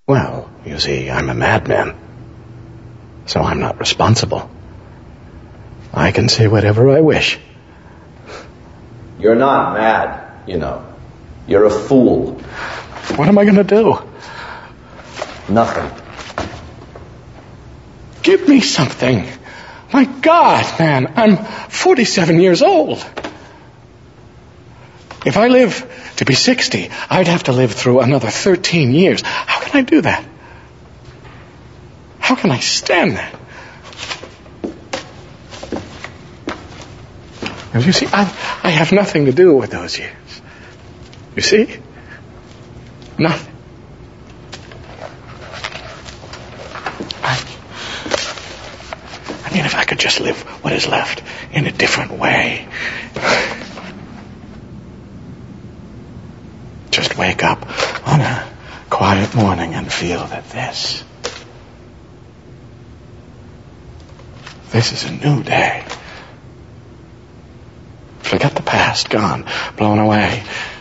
Well, you see, I'm a madman, so I'm not responsible. I can say whatever I wish. You're not mad, you know. You're a fool. What am I going to do? Nothing. Give me something. My God, man, I'm 47 years old. If I live to be 60, I'd have to live through another 13 years. How can I do that? How can I stand that? And you see, I have nothing to do with those years. You see? Nothing. I mean, if I could just live what is left in a different way. Just wake up on a quiet morning and feel that this is a new day. Forget the past, gone, blown away.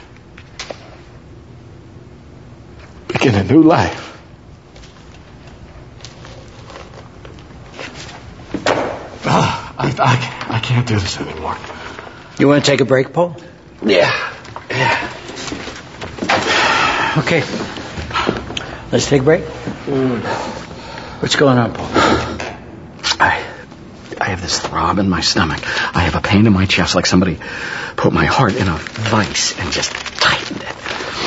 Begin a new life. I can't do this anymore. You want to take a break, Paul? Yeah. Okay. Let's take a break. What's going on, Paul? I have this throb in my stomach. I have a pain in my chest like somebody put my heart in a vice and just tightened it.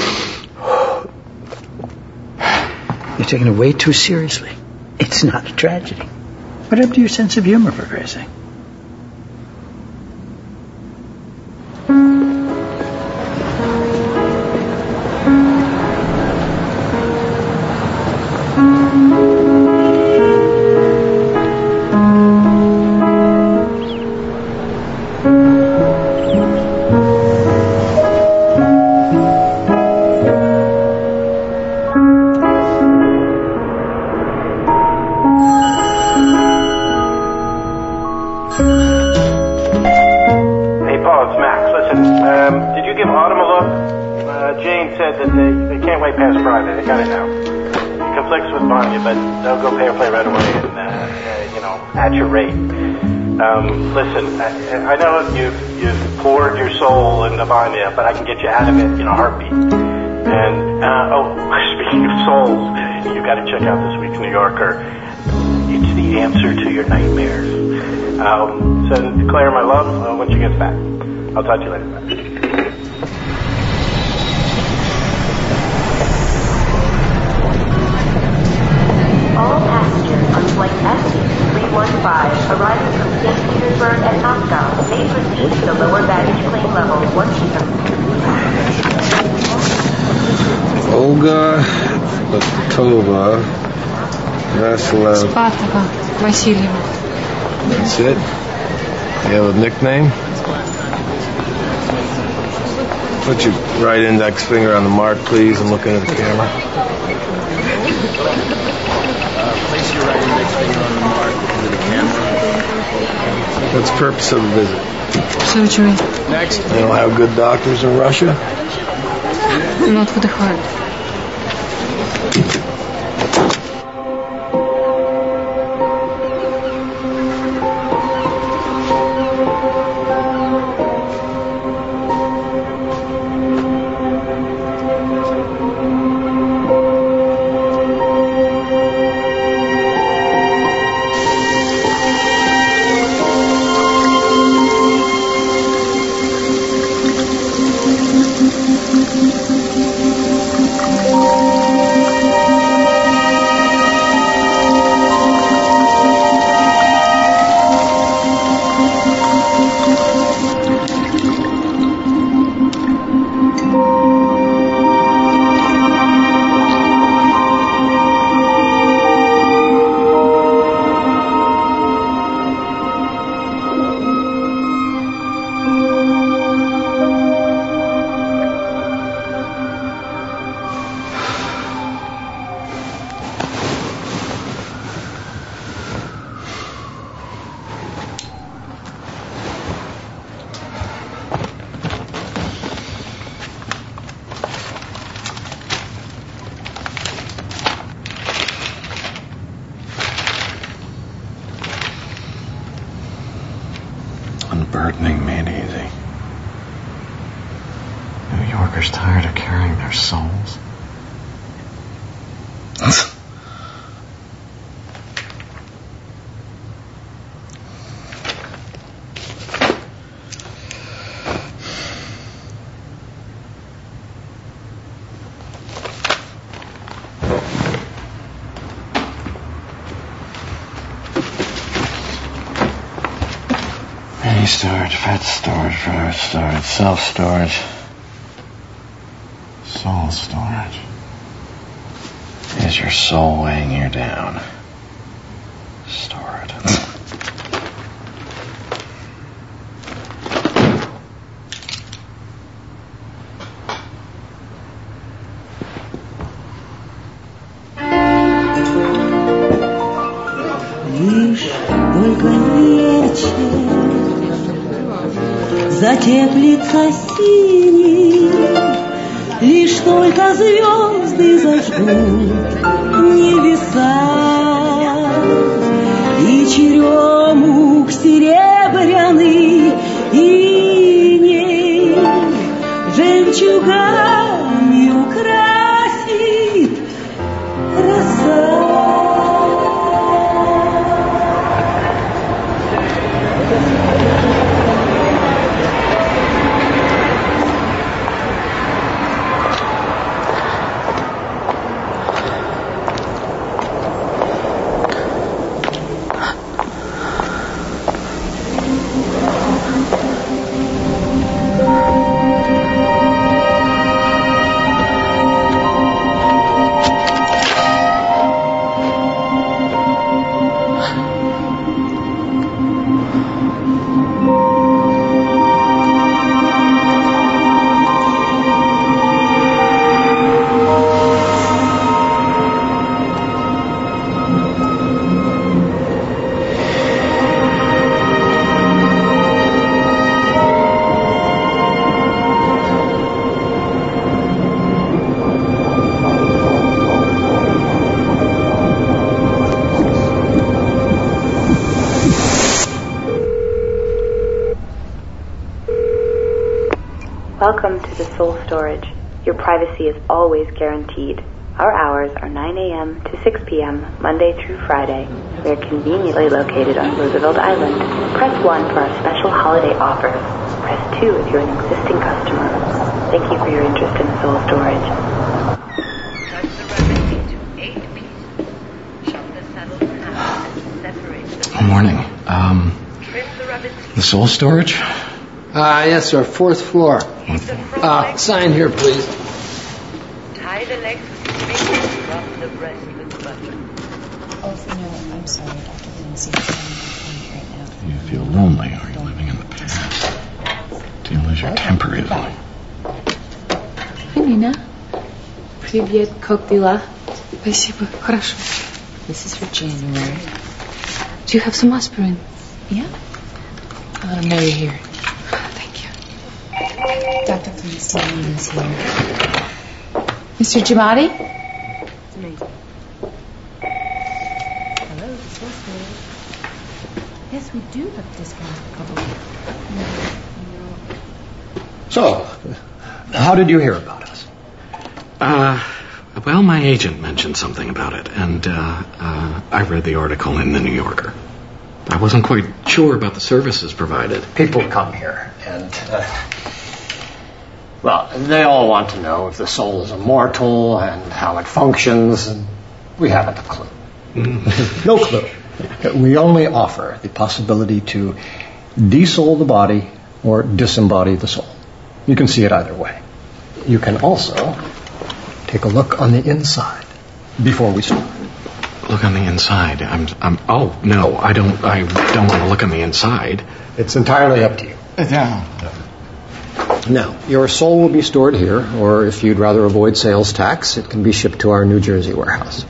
You're taking it way too seriously. It's not a tragedy. What happened to your sense of humor, for Christ's sake? Listen, I know you've poured your soul into Vanya, but I can get you out of it in a heartbeat. And, speaking of souls, you got to check out this week's New Yorker. It's the answer to your nightmares. Send Claire my love when she gets back. I'll talk to you later. All passengers on flight SC315 arriving from St. Petersburg and Moscow may proceed to the lower baggage claim level once you have... Olga Spatova, Vasileva. Spatova, Vasilyeva. That's it? You have a nickname? Put your right index finger on the mark, please, and look into the camera. Place your right index finger on the mark into the camera. What's the purpose of the visit? Surgery. Next. They don't have good doctors in Russia? Not for the heart. unburdening made easy. New Yorkers tired of carrying their souls. Mini storage, pet storage, private storage, self-storage, soul storage. Is your soul weighing you down? Store it. Лишь только вечер затеплится синий, лишь только звезды зажгут небеса, и черемух серебряный иней жемчугами украсит роса. Welcome to the Soul Storage. Your privacy is always guaranteed. Our hours are 9 a.m. to 6 p.m., Monday through Friday. We are conveniently located on Roosevelt Island. Press 1 for our special holiday offers. Press 2 if you're an existing customer. Thank you for your interest in Soul Storage. Good morning. The Soul Storage? Yes, sir. 4th floor. Sign here, please. Tie the legs with fingers, rub the breast with butter. Oh, no, I'm sorry, Dr. Lindsay. I'm right now. You feel lonely, or you're living in the past? Do you lose your temper easily? Hi, Nina. Привет, как дела? Спасибо, хорошо. This is for January. Do you have some aspirin? Yeah. I'll let him know you're here. Thank you. Dr. Flintstone is here. Mr. Giamatti? It's me. Hello, this is good. Yes, we do have discounts for couples. So, how did you hear about us? Well, my agent mentioned something about it, and I read the article in the New Yorker. I wasn't quite sure about the services provided. People come here, and, well, they all want to know if the soul is immortal and how it functions, and we haven't a clue. No clue. We only offer the possibility to desoul the body or disembody the soul. You can see it either way. You can also take a look on the inside before we start. Look on the inside. Oh no, I don't want to look on the inside. It's entirely up to you. Yeah. Now, your soul will be stored here, or if you'd rather avoid sales tax, it can be shipped to our New Jersey warehouse.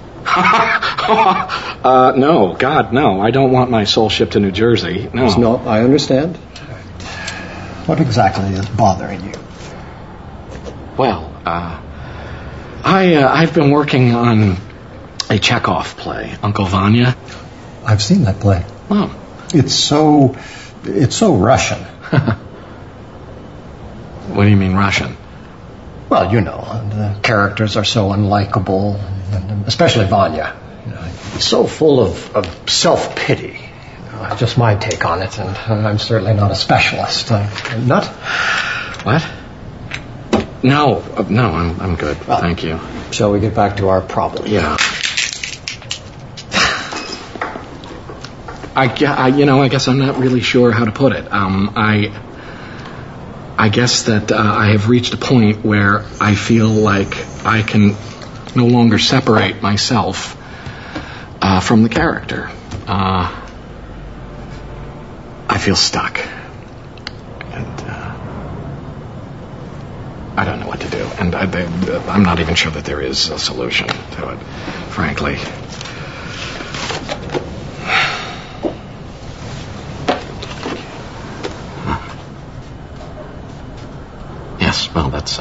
No, God, no. I don't want my soul shipped to New Jersey. No. No, I understand. What exactly is bothering you? Well, I've been working on a Chekhov play, Uncle Vanya. I've seen that play. Oh. It's so It's so Russian. What do you mean Russian? Well, you know, the characters are so unlikable, and especially Vanya. You know, so full of self-pity. Just my take on it, and I'm certainly not a specialist. Not? What? No, I'm good. Well, thank you. Shall we get back to our problem? Yeah. I guess I'm not really sure how to put it. I guess that I have reached a point where I feel like I can no longer separate myself from the character. I feel stuck. And I don't know what to do. And I'm not even sure that there is a solution to it, frankly. Yes, well, it's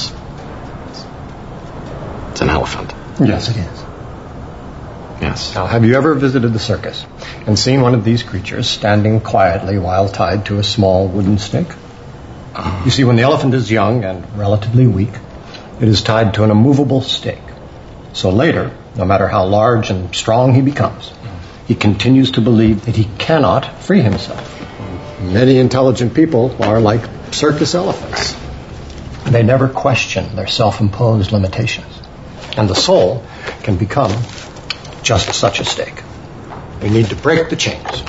an elephant. Yes, it is. Yes. Now, have you ever visited the circus and seen one of these creatures standing quietly while tied to a small wooden stick? You see, when the elephant is young and relatively weak, it is tied to an immovable stake. So later, no matter how large and strong he becomes, he continues to believe that he cannot free himself. Many intelligent people are like circus elephants. They never question their self-imposed limitations. And the soul can become just such a stake. We need to break the chains.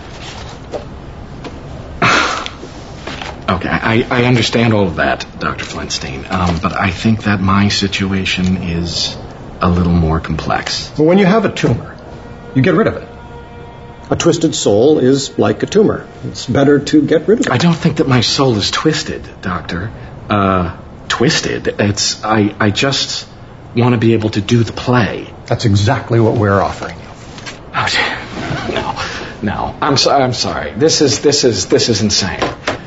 Okay, I understand all of that, Dr. Flintstein, but I think that my situation is a little more complex. But when you have a tumor, you get rid of it. A twisted soul is like a tumor. It's better to get rid of it. I don't think that my soul is twisted, Doctor. Twisted? I just want to be able to do the play. That's exactly what we're offering you. Oh, no. I'm sorry. This is insane.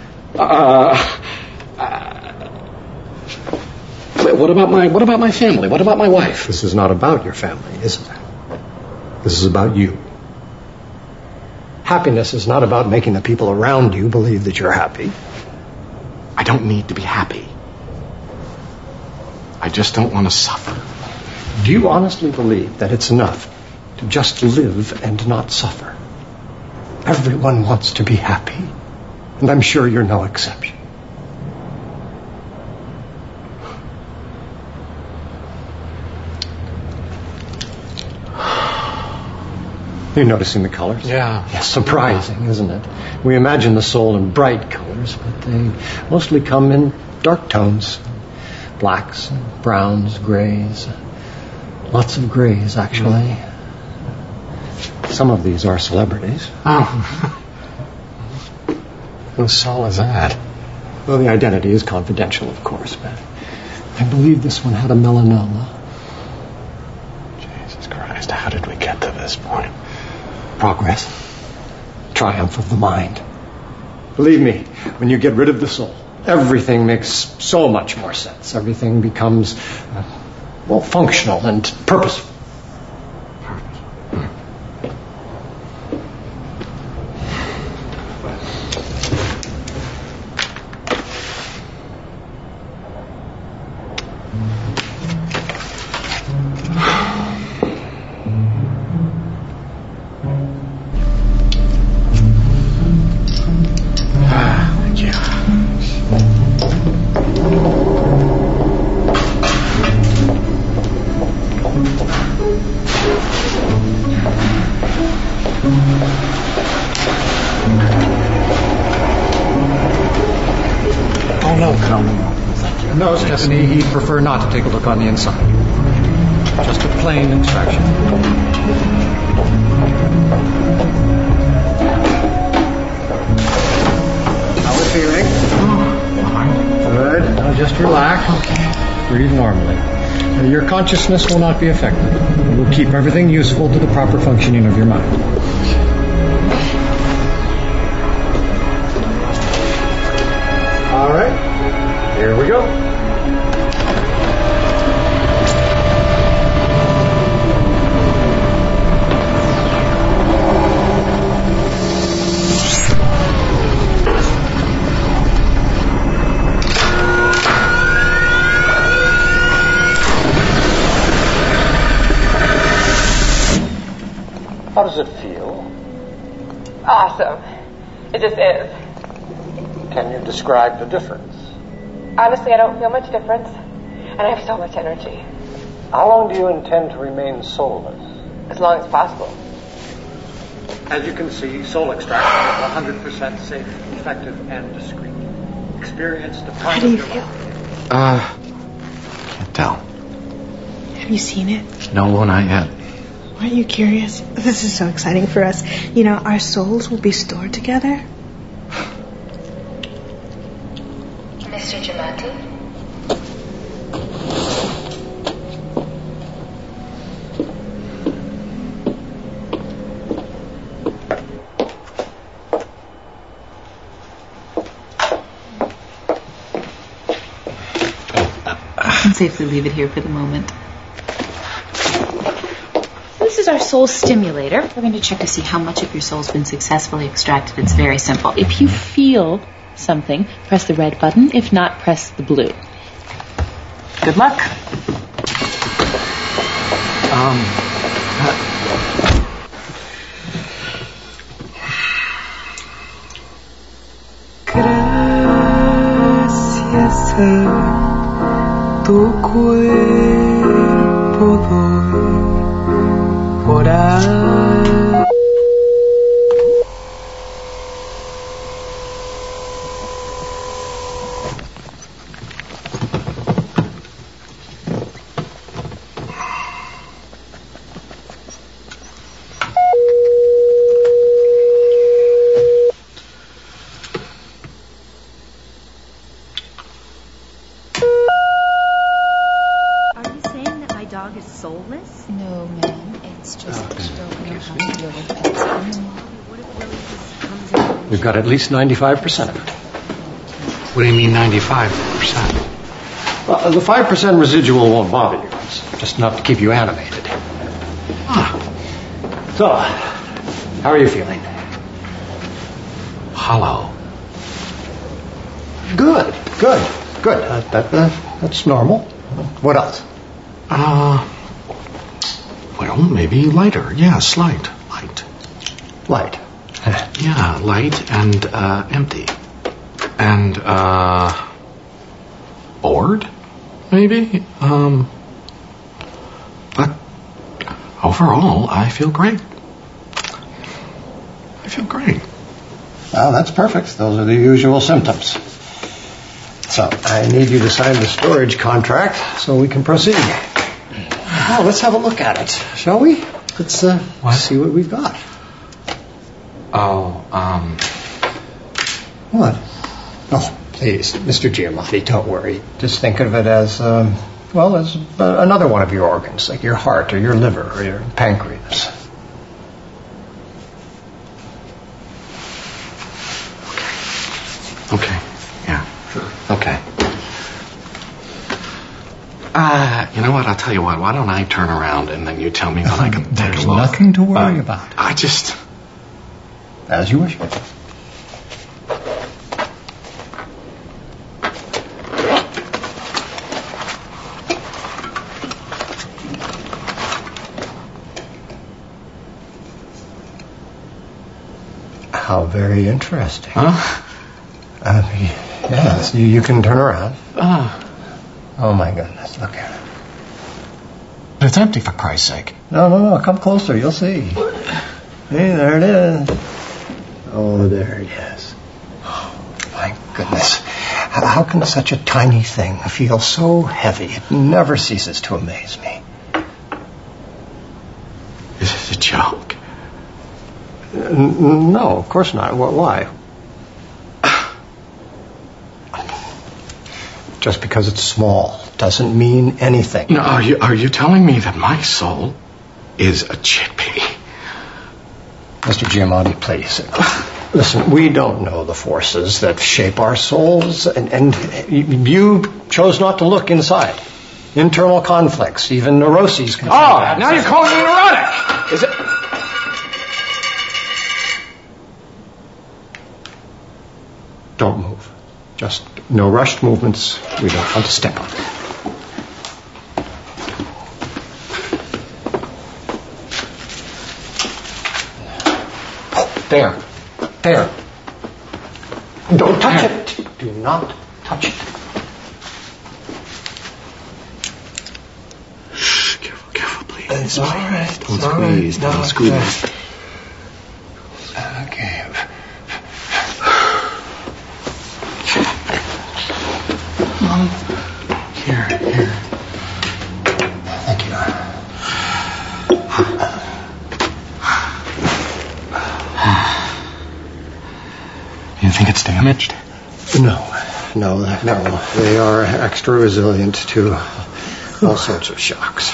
What about my family? What about my wife? This is not about your family, is it? This is about you. Happiness is not about making the people around you believe that you're happy. I don't need to be happy. I just don't want to suffer. Do you honestly believe that it's enough to just live and not suffer? Everyone wants to be happy, and I'm sure you're no exception. You're noticing the colors? Yeah. Yes, surprising, isn't it? We imagine the soul in bright colors, but they mostly come in dark tones. Blacks, browns, grays. Lots of grays, actually. Some of these are celebrities. Oh. Whose soul is that? Well, the identity is confidential, of course, but I believe this one had a melanoma. Jesus Christ, how did we get to this point? Progress. Triumph of the mind. Believe me, when you get rid of the soul, everything makes so much more sense. Everything becomes, functional and purposeful. No, Stephanie, he'd prefer not to take a look on the inside. Just a plain extraction. How are we feeling? Good. Now just relax. Okay. Breathe normally. Your consciousness will not be affected. It will keep everything useful to the proper functioning of your mind. All right. Here we go. It just is. Can you describe the difference? Honestly, I don't feel much difference, and I have so much energy. How long do you intend to remain soulless? As long as possible. As you can see, soul extraction is 100% safe, effective, and discreet. Experience the How do you feel? Can't tell. Have you seen it? No, not yet. Aren't you curious? This is so exciting for us. You know, our souls will be stored together. Mr. Giamatti? You can safely leave it here for the moment. This is our soul stimulator. We're going to check to see how much of your soul's been successfully extracted. It's very simple. If you feel something, press the red button. If not, press the blue. Good luck. Gracias a tu cuerpo doy por ahí. Dog is soulless? No, ma'am. It's just that you don't know how to deal with pets. We've got at least 95% of it. What do you mean 95%? Well, the 5% residual won't bother you. It's just enough to keep you animated. So, how are you feeling? Hollow. Good. That's normal. What else? Well, maybe lighter. Yes, light. Light. Yeah, light and empty. And bored, maybe. But overall, I feel great. Well, that's perfect. Those are the usual symptoms. So, I need you to sign the storage contract so we can proceed. Well, let's have a look at it, shall we? Let's see what we've got. What? Oh, please, Mr. Giamatti, don't worry. Just think of it as, as another one of your organs, like your heart or your liver or your pancreas. Okay. Yeah. Sure. Okay. You know what? I'll tell you what. Why don't I turn around and then you tell me when I can take a look? There's nothing to worry about. As you wish. How very interesting. Huh? Yes, you can turn around. Oh my goodness, look at it. It's empty, for Christ's sake. No, come closer, you'll see. Hey, there it is. Oh, there it is. Oh, my goodness. How can such a tiny thing feel so heavy? It never ceases to amaze me. Is this a joke? No, of course not. Why? Just because it's small doesn't mean anything. No, are you telling me that my soul is a chickpea? Mr. Giamatti, please. Listen, we don't know the forces that shape our souls, and you chose not to look inside. Internal conflicts, even neuroses can... now you're calling me neurotic! Is it... Don't move. Just no rushed movements. We don't want to step on it. There. Don't touch it. Do not touch it. Shh, careful, please. It's all right. Don't squeeze. Don't squeeze. Okay. Here. Thank you. You think it's damaged? No. They are extra resilient to all sorts of shocks.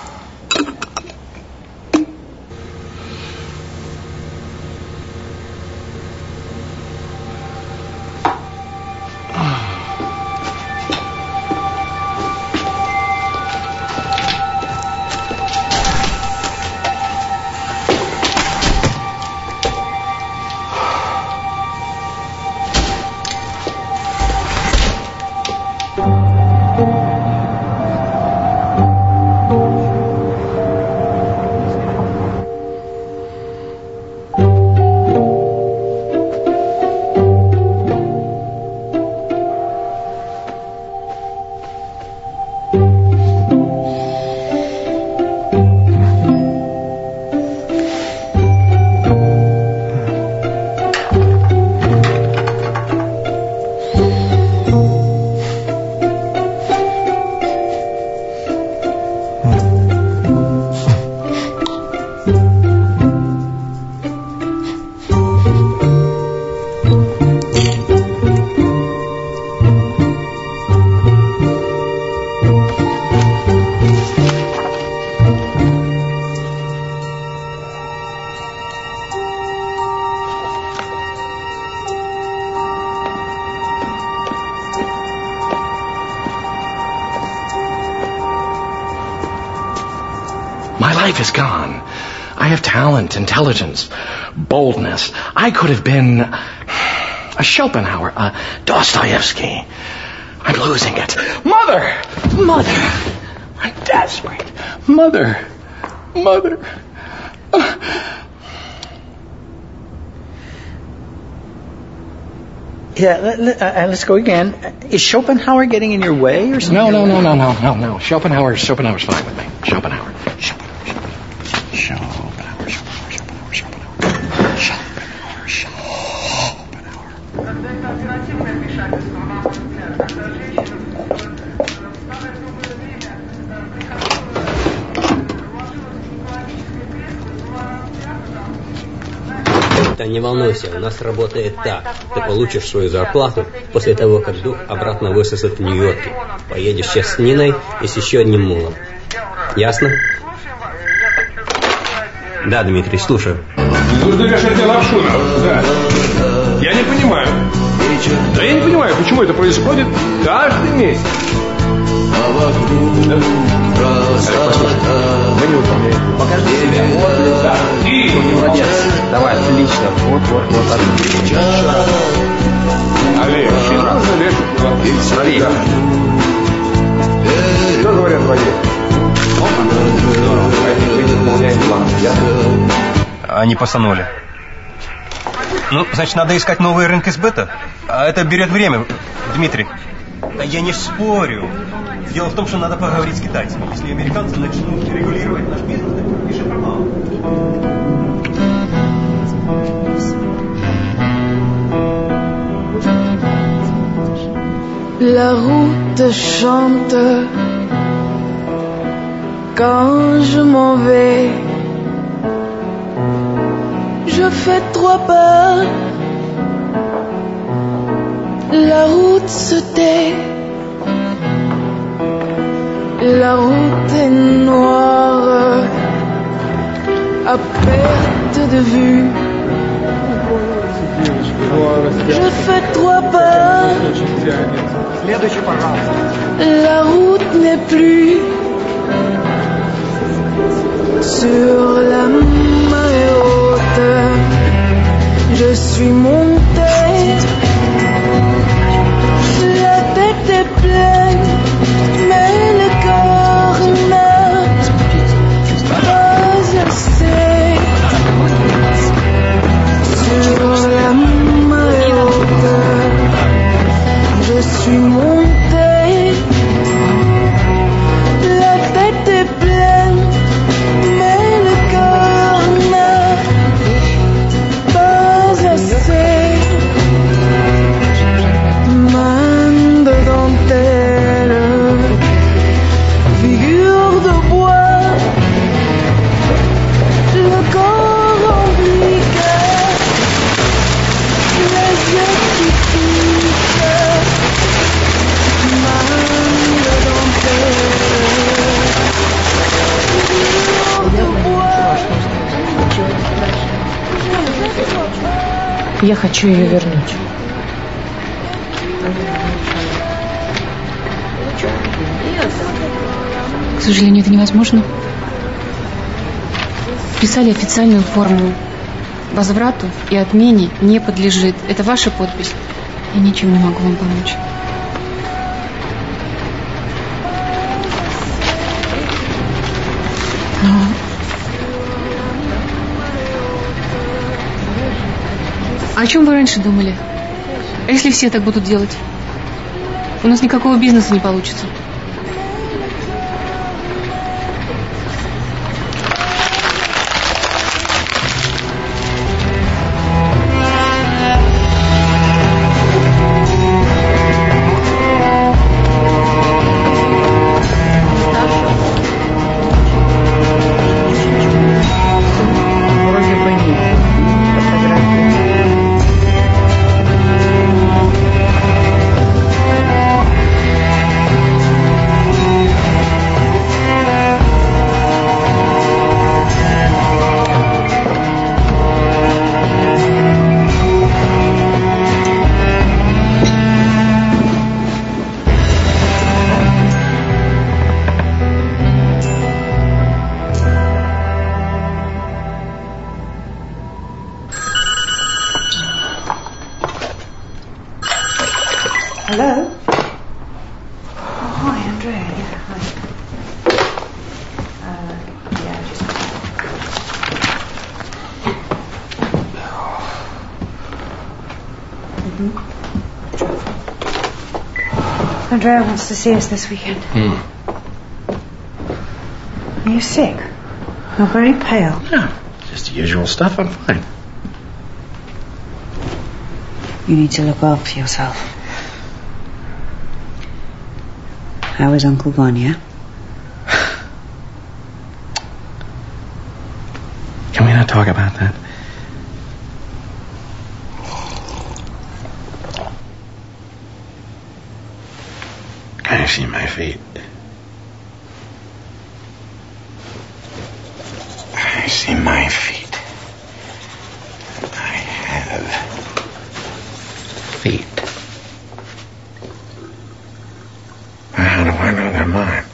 My life is gone. I have talent, intelligence, boldness. I could have been a Schopenhauer, a Dostoevsky. I'm losing it. Mother! I'm desperate. Mother! Yeah, let's go again. Is Schopenhauer getting in your way or something? No. Schopenhauer's fine with me. Schopenhauer. Да не волнуйся, у нас работает так. Ты получишь свою зарплату после того, как дух обратно высосет в Нью-Йорке. Поедешь сейчас с Ниной и с еще одним мулом. Ясно? Да, Дмитрий, слушаю. Нужно решать Лапшина. Да. Я не понимаю. Да я не понимаю, почему это происходит каждый месяц. Послушай, мы не выполняем. Покажи себя. Вот, да. Молодец. Давай, отлично. Вот, отлично. Олег, нужно решить. Олег. Что говорят в воде? Мы не выполняем план. Они посанули. Ну, значит, надо искать новые рынки сбыта. А это берет время, Дмитрий. Да я не спорю. Дело в том, что надо поговорить с китайцами. Если американцы начнут регулировать наш бизнес, то пиши пропало. La route chante quand je m'en vais. Je fais 3 pas. La route se tait. La route est noire à perte de vue. Je fais 3 pas. La route n'est plus sur la marée haute. Je suis montée. La tête est pleine, mais le corps n'a pas assez. Sur la marée haute. Я хочу ее вернуть. К сожалению, это невозможно. Писали официальную форму. Возврату и отмене не подлежит. Это ваша подпись. Я ничем не могу вам помочь. Но... О чем вы раньше думали? А если все так будут делать? У нас никакого бизнеса не получится. Hello? Oh, hi, Andrea. Yeah, hi. Yeah, just... Andrea wants to see us this weekend. Are you sick? You're very pale. No, just the usual stuff. I'm fine. You need to look after yourself. How is Uncle Vanya? Can we not talk about that? Can you see my feet? I see my feet. I have feet. How do I know they're mine?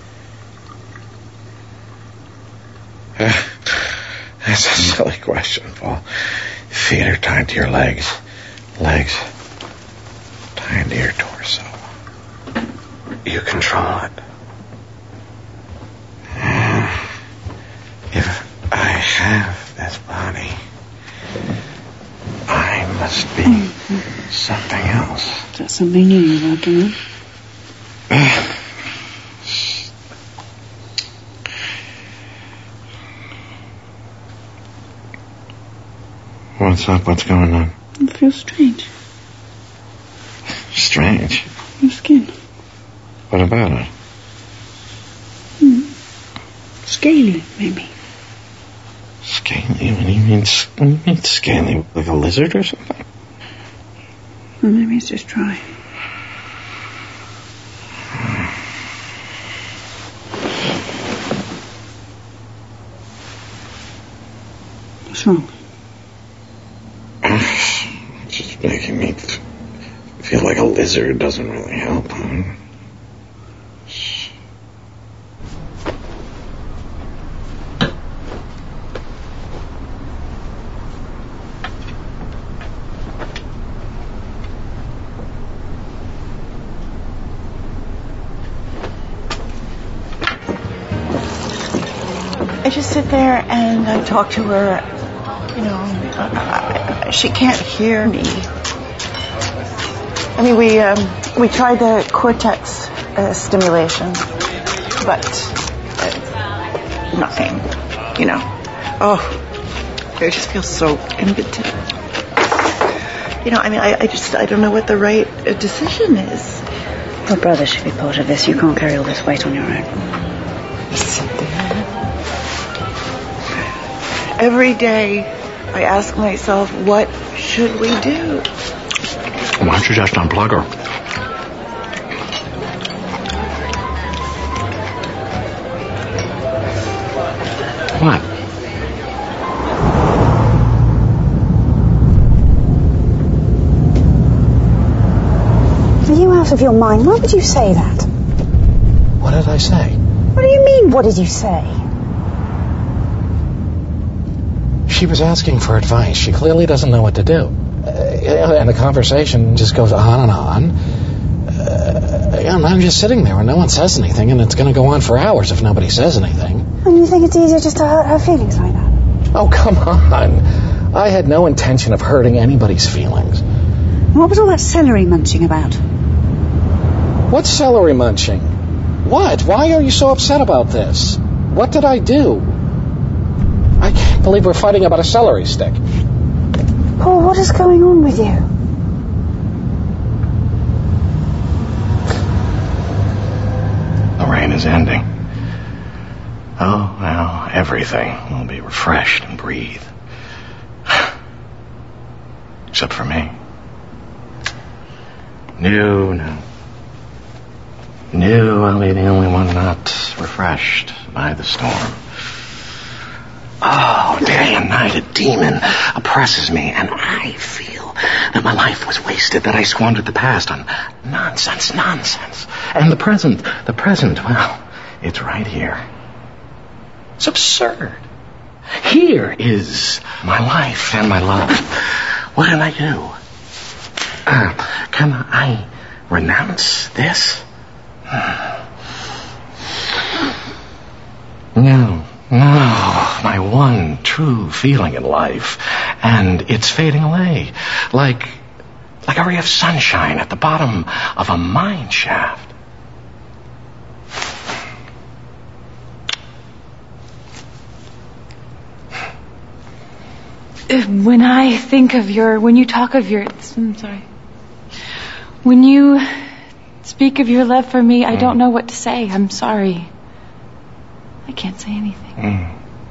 That's a silly question, Paul. Feet are tied to your legs. Legs tied to your torso. You control it. And if I have this body, I must be something else. Is that something new you're working on? What's up? What's going on? It feels strange. Strange? Your skin. What about it? Scaly, maybe. Scaly? What do you mean scaly? Like a lizard or something? Well, maybe it's just dry. What's wrong? Just making me feel like a lizard doesn't really help. I just sit there and I talk to her. You know, she can't hear me. I mean, we tried the cortex stimulation, but nothing. You know. Oh, I just feel so impotent. You know, I mean, I don't know what the right decision is. Your brother should be part of this. You can't carry all this weight on your own. Every day I ask myself, what should we do? Why don't you just unplug her? What? out of your mind? Why would you say that? What did I say? What do you mean, what did you say? She was asking for advice. She clearly doesn't know what to do. And the conversation just goes on and on. And I'm just sitting there and no one says anything, and it's going to go on for hours if nobody says anything. And you think it's easier just to hurt her feelings like that? Oh, come on. I had no intention of hurting anybody's feelings. What was all that celery munching about? What's celery munching? What? Why are you so upset about this? What did I do? I can't believe we're fighting about a celery stick. Paul, what is going on with you? The rain is ending. Oh, now everything will be refreshed and breathe. Except for me. No, I'll be the only one not refreshed by the storm. Oh, day and night a demon oppresses me, and I feel that my life was wasted, that I squandered the past on nonsense. And the present, well, it's right here. It's absurd. Here is my life and my love. What can I do? Can I renounce this? No, my one true feeling in life, and it's fading away, like a ray of sunshine at the bottom of a mine shaft. When you speak of your love for me, I don't know what to say. I'm sorry. I can't say anything.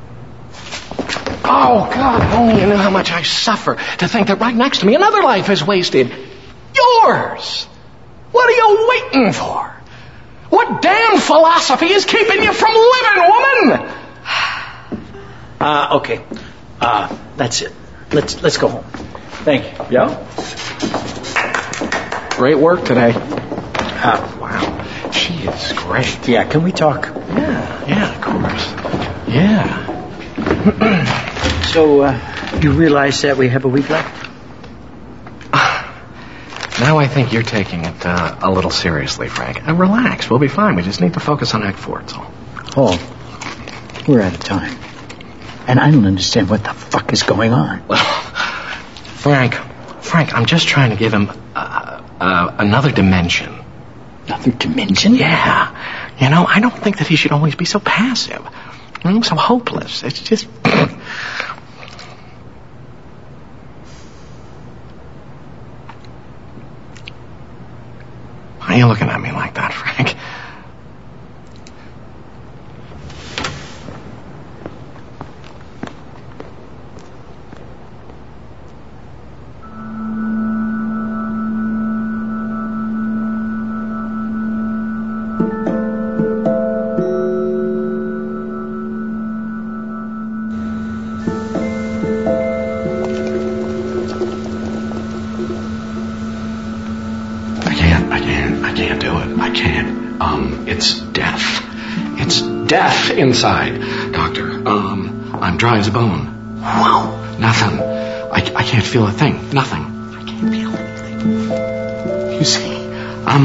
Oh, God, if only you knew how much I suffer to think that right next to me another life is wasted. Yours! What are you waiting for? What damn philosophy is keeping you from living, woman? Okay. That's it. Let's go home. Thank you. Yeah? Great work today. Wow. She is great. Yeah, can we talk? Yeah, of course. Yeah. So, you realize that we have a week left? Now I think you're taking it a little seriously, Frank. Relax, we'll be fine. We just need to focus on Act 4, that's all. Oh, we're out of time. And I don't understand what the fuck is going on. Well, Frank, I'm just trying to give him another dimension. Another dimension? Yeah. You know, I don't think that he should always be so passive. So hopeless. It's just... Why are you looking at me like that, Frank? I can't do it. I can't. It's death. It's death inside, Doctor. I'm dry as a bone. Wow. Nothing. I can't feel a thing. Nothing. I can't feel anything. You see, I'm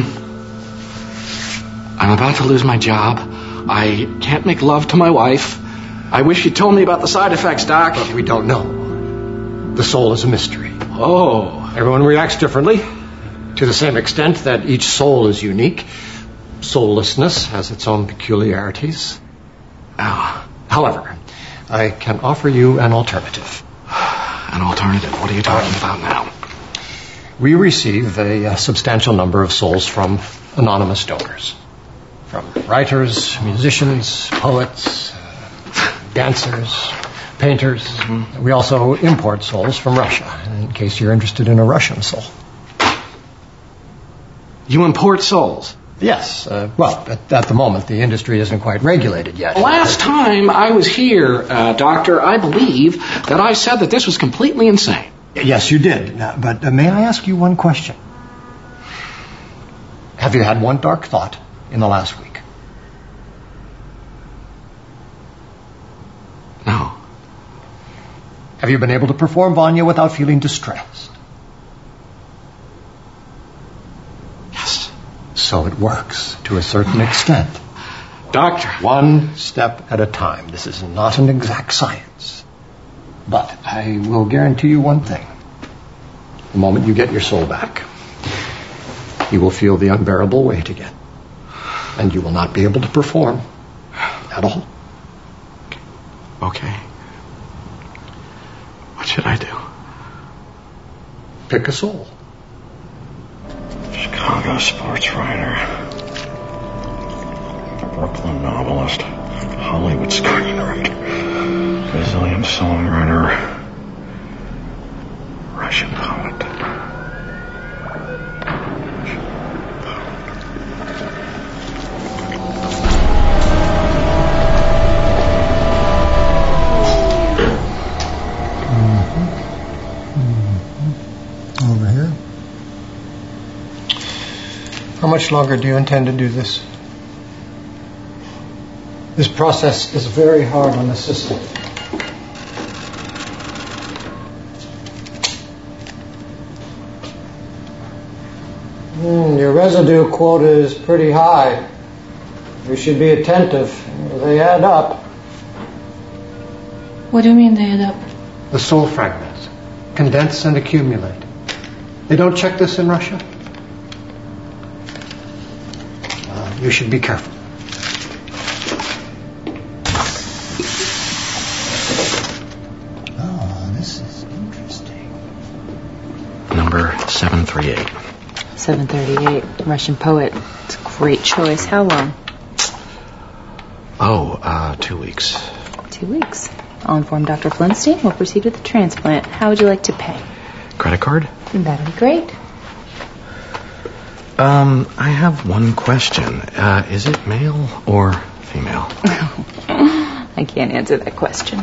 about to lose my job. I can't make love to my wife. I wish you'd told me about the side effects, Doc. But we don't know. The soul is a mystery. Oh. Everyone reacts differently. To the same extent that each soul is unique, soullessness has its own peculiarities. However, I can offer you an alternative. An alternative? What are you talking about now? We receive a substantial number of souls from anonymous donors. From writers, musicians, poets, dancers, painters. Mm-hmm. We also import souls from Russia, in case you're interested in a Russian soul. You import souls? Yes. Well, at the moment, the industry isn't quite regulated yet. Last time I was here, Doctor, I believe that I said that this was completely insane. Yes, you did. But may I ask you one question? Have you had one dark thought in the last week? No. Have you been able to perform Vanya without feeling distressed? Yes. So it works to a certain extent. Doctor. One step at a time. This is not an exact science. But I will guarantee you one thing. The moment you get your soul back, you will feel the unbearable weight again. And you will not be able to perform at all. Okay. What should I do? Pick a soul. Chicago sports writer. Brooklyn novelist. Hollywood screenwriter. Brazilian songwriter. Russian poet. Over here. How much longer do you intend to do this? This process is very hard on the system. Your residue quota is pretty high. You should be attentive. They add up. What do you mean they add up? The soul fragments condense and accumulate. They don't check this in Russia? You should be careful. Oh, this is interesting. Number 738. 738, Russian poet. It's a great choice. How long? 2 weeks. 2 weeks. I'll inform Dr. Flintstein. We'll proceed with the transplant. How would you like to pay? Credit card? That'd be great. I have one question. Is it male or female? I can't answer that question.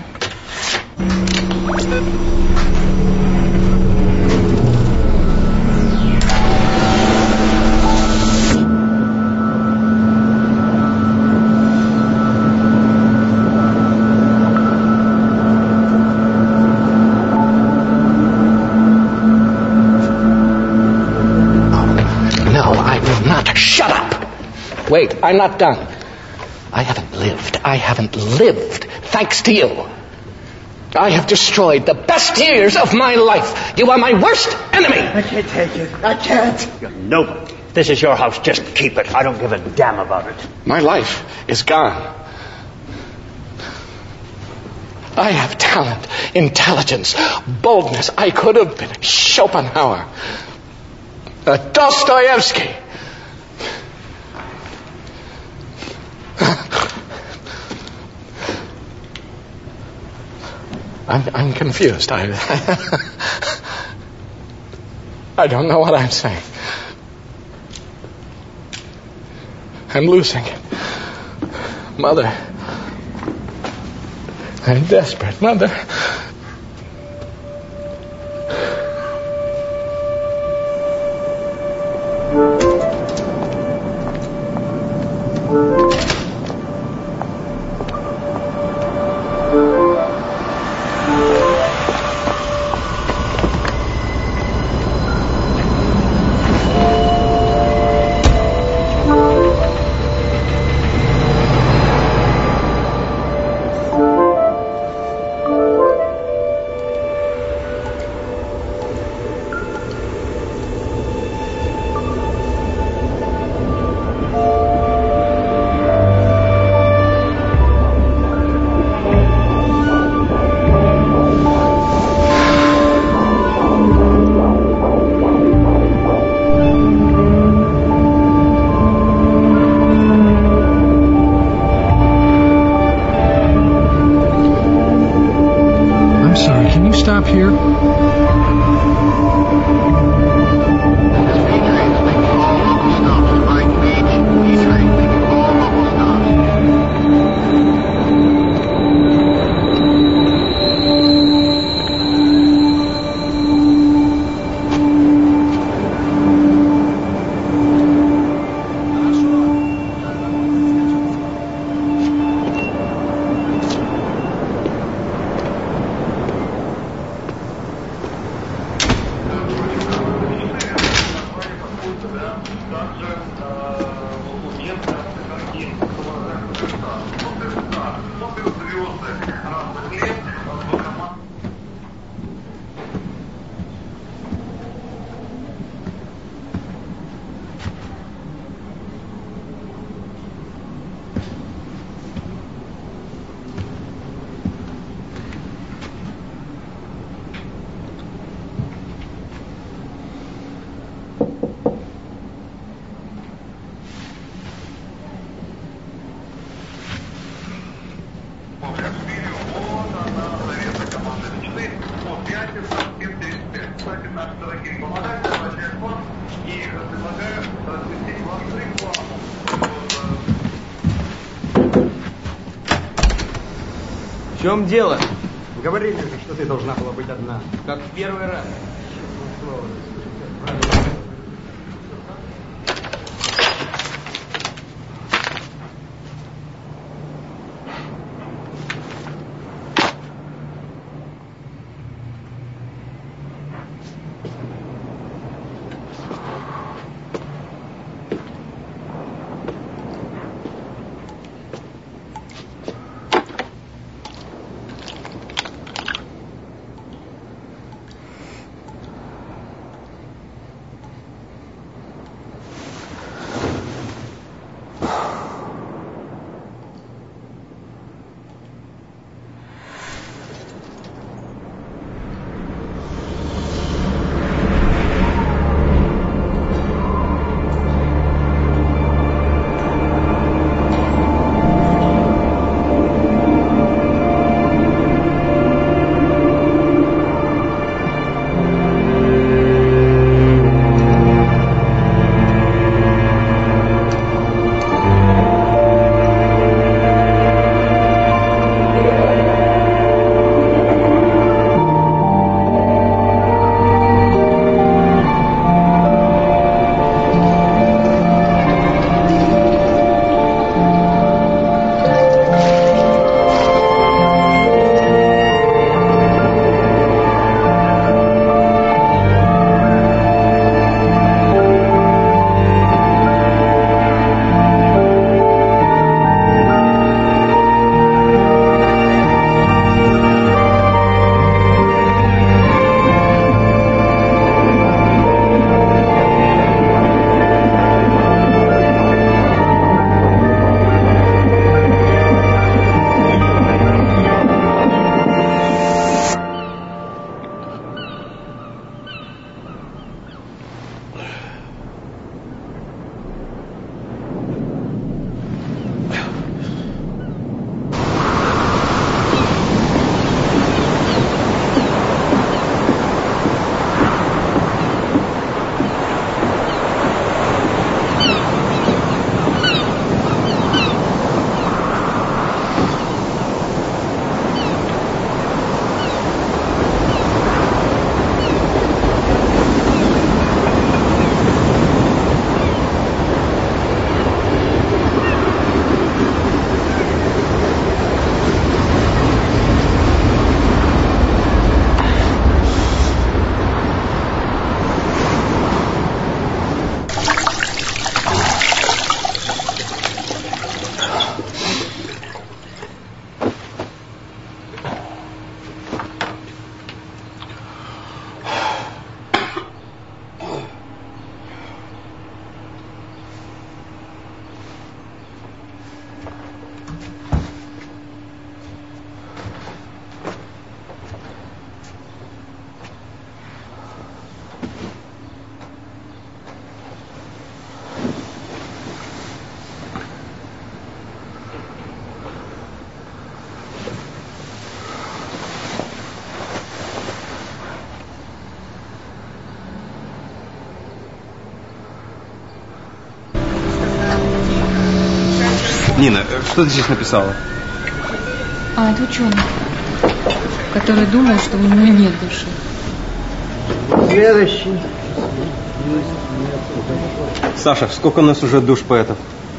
Shut up! Wait, I'm not done. I haven't lived thanks to you. I have destroyed the best years of my life. You are my worst enemy. I can't take it. I can't. You're nobody. This is your house. Just keep it. I don't give a damn about it. My life is gone. I have talent, intelligence, boldness. I could have been Schopenhauer, Dostoevsky. I'm confused. I don't know what I'm saying. I'm losing it. Mother. I'm desperate, Mother. В чем дело? Говорили же, что ты должна была быть одна. Как в первый раз. Нина, что ты здесь написала? Это ученый, который думал, что у него нет души. Следующий. Саша, сколько у нас уже душ поэтов?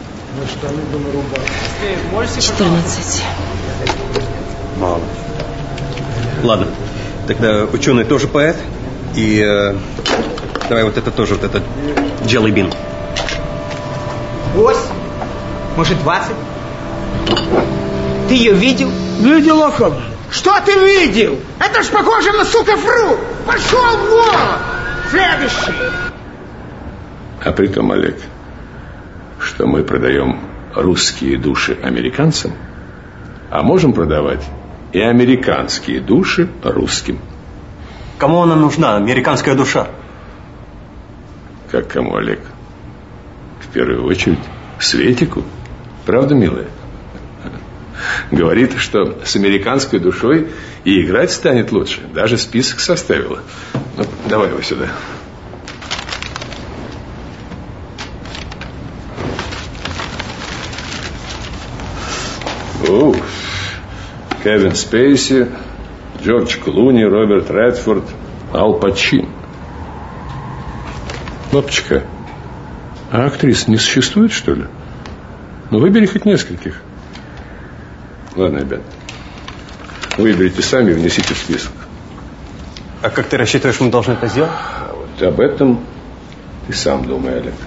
14. Мало. Ладно, тогда ученый тоже поэт. И давай вот это тоже, вот это Jelly Bean. 8, может 20. Ты ее видел? Видел, а как? Что ты видел? Это ж похоже на, сука, фрукт! Пошел вон! Следующий! А при том, Олег, что мы продаем русские души американцам, а можем продавать и американские души русским. Кому она нужна, американская душа? Как кому, Олег? В первую очередь Светику. Правда, милая? Говорит, что с американской душой и играть станет лучше. Даже список составила. Ну, давай его сюда. О, Кевин Спейси, Джордж Клуни, Роберт Редфорд, Ал Пачино. Папочка, а актрис не существует, что ли? Ну, выбери хоть нескольких. Ладно, ребят. Выберите сами и внесите в список. А как ты рассчитываешь, мы должны это сделать? А вот об этом ты сам думай, Олег.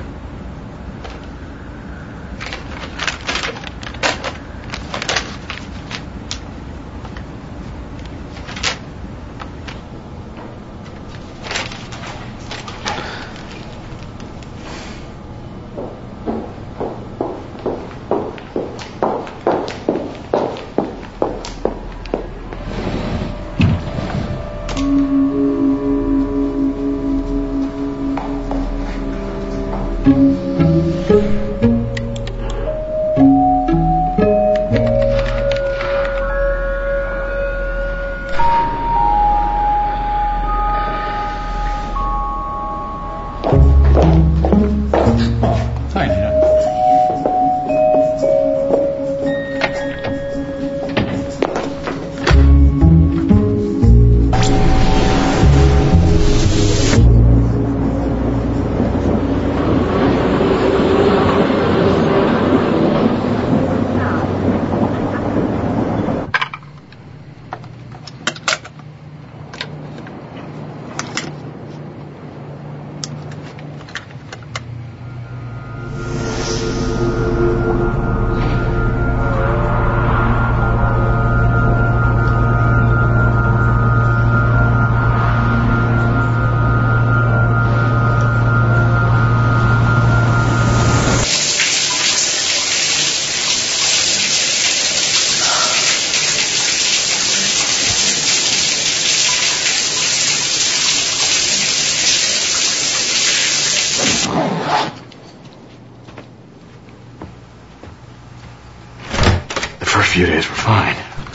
Few days were fine.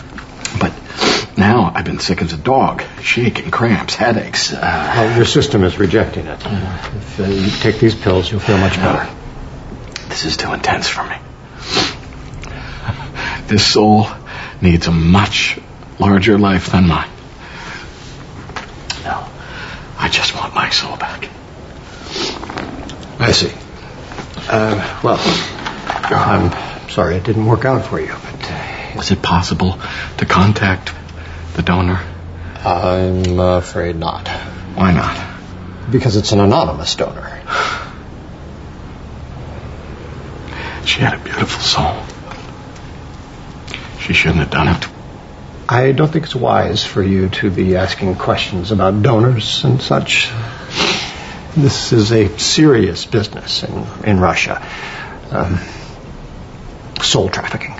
But now I've been sick as a dog. Shaking, cramps, headaches. Well, your system is rejecting it. If you take these pills, you'll feel much better. This is too intense for me. This soul needs a much larger life than mine. No, I just want my soul back. I see. Well, I'm sorry it didn't work out for you, but... Is it possible to contact the donor? I'm afraid not. Why not? Because it's an anonymous donor. She had a beautiful soul. She shouldn't have done it. I don't think it's wise for you to be asking questions about donors and such. This is a serious business in Russia. Soul trafficking.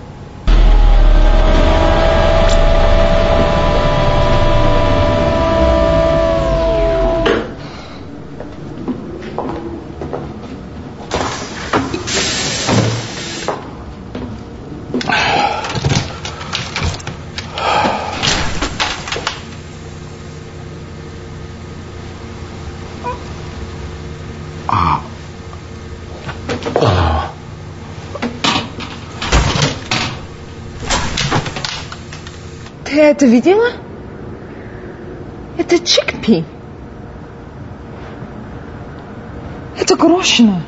Ты это видела? Это чикпи. Это горошина.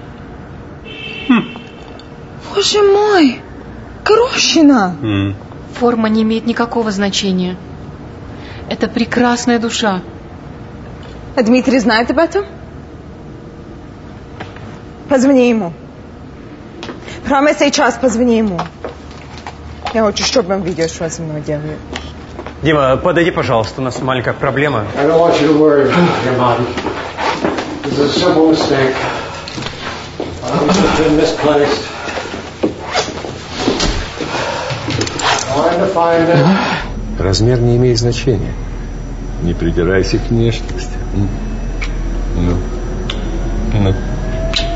Боже мой, горошина. Форма не имеет никакого значения. Это прекрасная душа. А Дмитрий знает об этом? Позвони ему. Прямо сейчас позвони ему. Я хочу, чтобы он видел, что он со мной делает. Дима, подойди, пожалуйста, у нас маленькая проблема. I don't want you to worry, your mom. This is a simple mistake. I'm just been misplaced. Trying to find it. Размер не имеет значения. Не придирайся к внешности. Ну.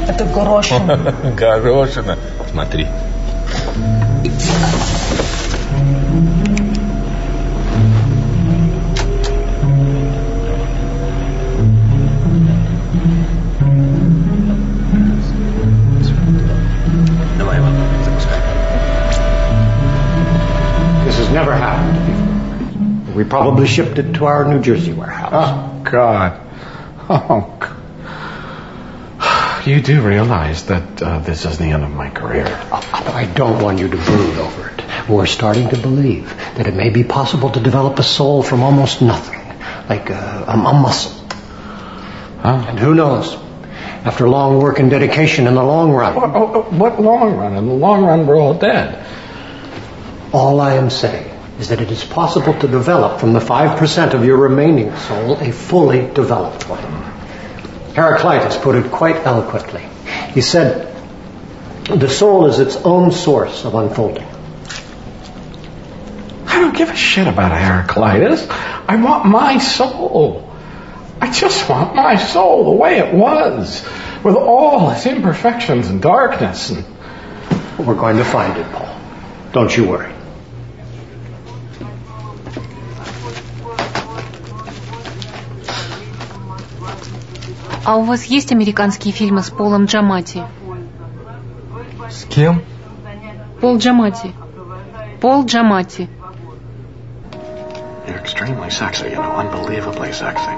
Это горошина. Горошина. Смотри. Давай его запускай. This has never happened before. We probably shipped it to our New Jersey warehouse. Oh, God. Oh, God. You do realize that this is the end of my career. I don't want you to brood over it. We're starting to believe that it may be possible to develop a soul from almost nothing, like a muscle. And who knows? After long work and dedication in the long run. What long run? In the long run, we're all dead. All I am saying is that it is possible to develop from the 5% of your remaining soul a fully developed one. Heraclitus put it quite eloquently. He said, the soul is its own source of unfolding. I don't give a shit about Heraclitus. I want my soul. I just want my soul the way it was, with all its imperfections and darkness. And we're going to find it, Paul. Don't you worry. А у вас есть американские фильмы с Полом Джаматти? С кем? Пол Джаматти. Пол Джаматти. You're extremely sexy, you know, unbelievably sexy.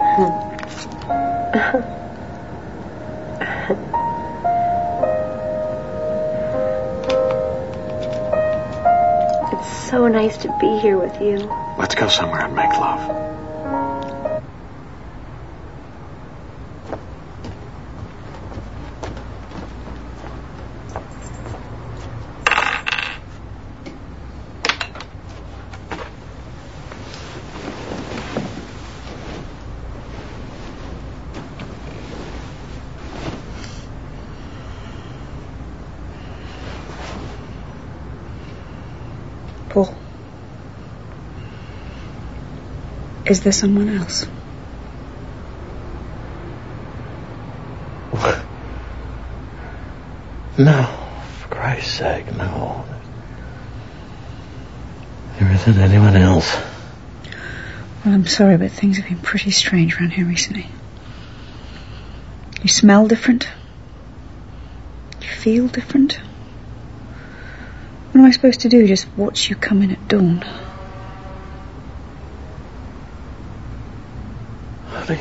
It's so nice to be here with you. Let's go somewhere and make love. Paul, is there someone else? No, for Christ's sake, no. There isn't anyone else. Well, I'm sorry, but things have been pretty strange around here recently. You smell different. You feel different. What am I supposed to do? Just watch you come in at dawn? Honey.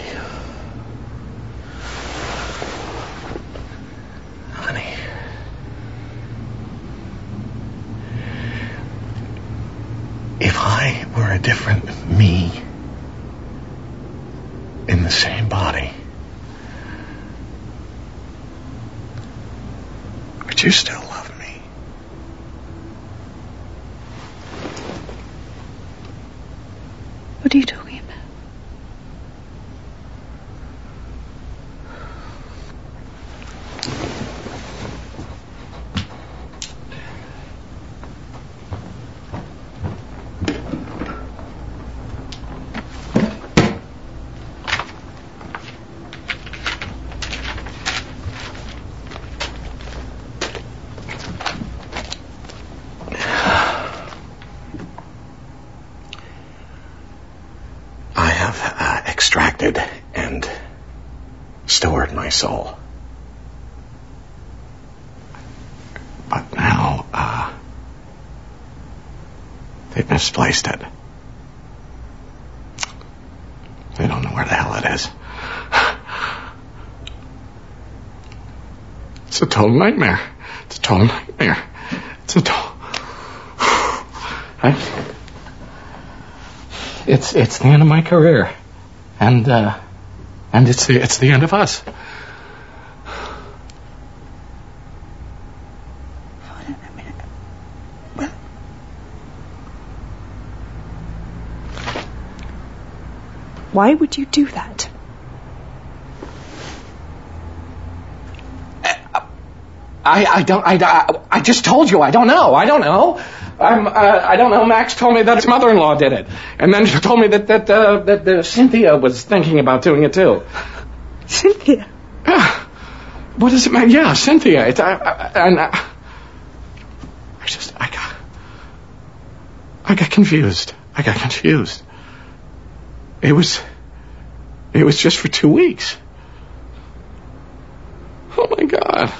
Honey. If I were a different me in the same body, would you still love me? What are you talking about? Extracted and stored my soul. But now, they've misplaced it. They don't know where the hell it is. It's a total nightmare. It's a total nightmare. It's a total... It's the end of my career. And it's the end of us. Why would you do that? I just told you I don't know. I don't know. I don't know. Max told me that his mother-in-law did it, and then she told me that Cynthia was thinking about doing it too. Cynthia? Yeah. What does it matter? Yeah, Cynthia. I got confused. It was just for 2 weeks. Oh my God.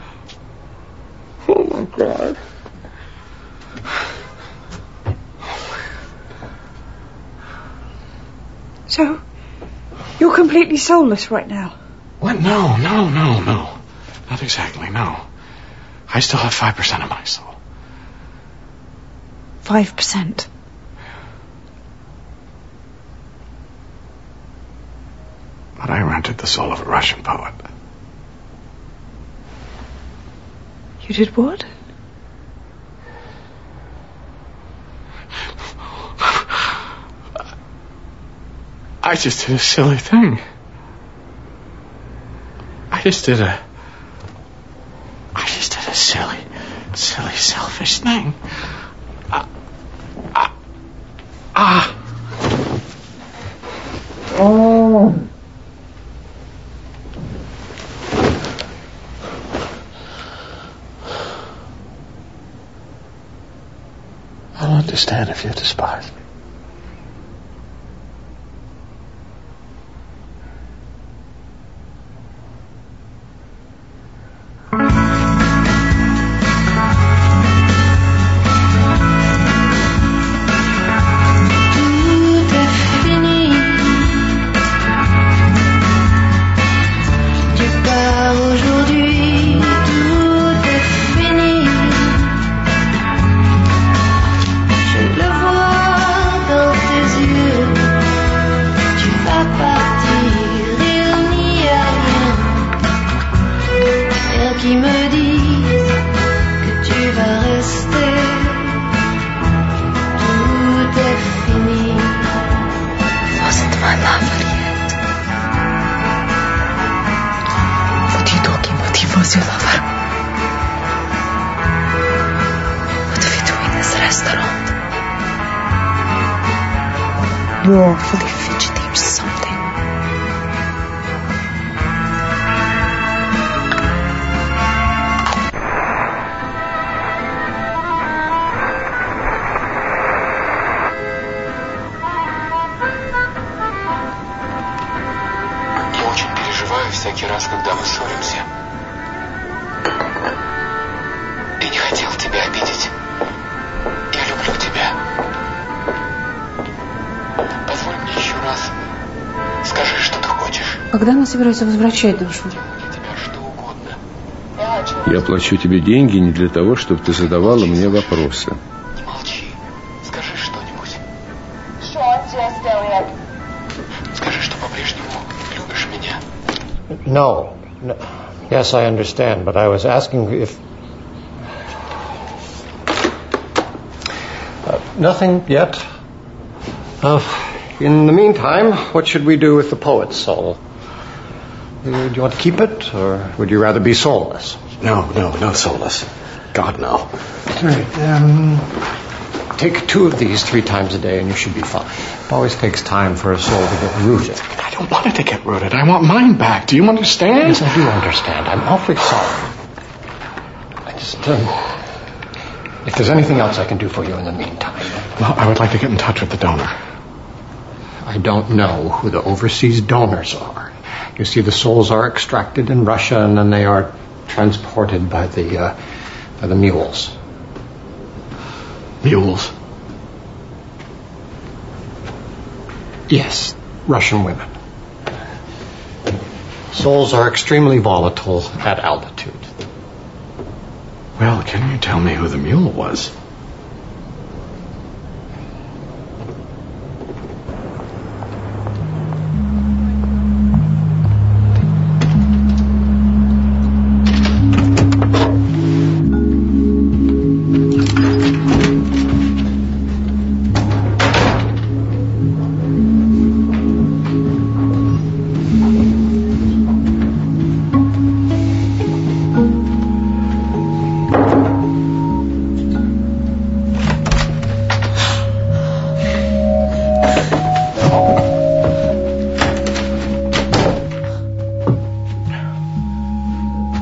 So, you're completely soulless right now? What? No. Not exactly, no. I still have 5% of my soul. 5%? But I rented the soul of a Russian poet. You did what? I just did a silly thing. I just did a silly, selfish thing. Oh. I don't understand if you despise me. You're awfully fidgety or something. Я очень переживаю всякий раз, когда мы ссоримся. Я не хотел тебя обидеть. Я люблю тебя. Позволь мне еще раз. Скажи, что ты хочешь. Когда она собирается возвращать душу? Я плачу тебе деньги не для того, чтобы ты задавала мне вопросы. Не молчи. Скажи что-нибудь. Скажи, что по-прежнему любишь меня. No. Yes, I understand, but I was asking if... nothing yet. In the meantime, what should we do with the poet's soul? Do you want to keep it, or would you rather be soulless? No soulless. God, no. Right. Take 2 of these 3 times a day and you should be fine. It always takes time for a soul to get rooted. I don't want it to get rooted. I want mine back. Do you understand? Yes, I do understand. I'm awfully sorry. I just... if there's anything else I can do for you in the meantime... Well, I would like to get in touch with the donor. I don't know who the overseas donors are. You see, the souls are extracted in Russia and then they are transported by the mules. Mules? Yes, Russian women. Souls are extremely volatile at altitude. Well, can you tell me who the mule was?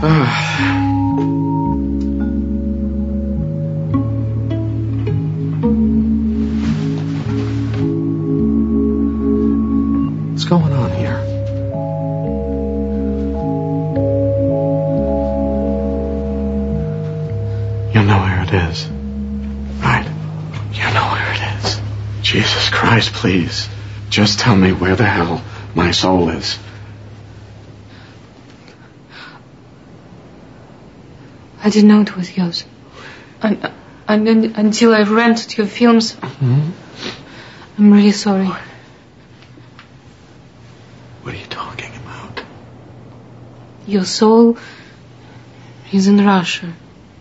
What's going on here? You know where it is, right? You know where it is. Jesus Christ, please. Just tell me where the hell my soul is. I didn't know it was yours. And until I rented your films, I'm really sorry. What are you talking about? Your soul is in Russia.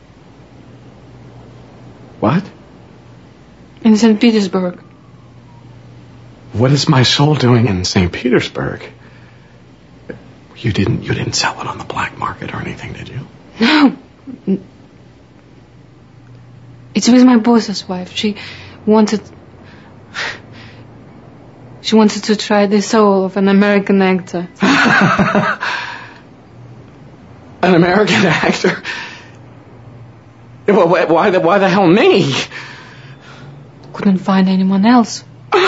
What? In St. Petersburg. What is my soul doing in St. Petersburg? You didn't sell it on the black market or anything, did you? No. It's with my boss's wife. She wanted to try the soul of an American actor. An American actor? Why the hell me? Couldn't find anyone else.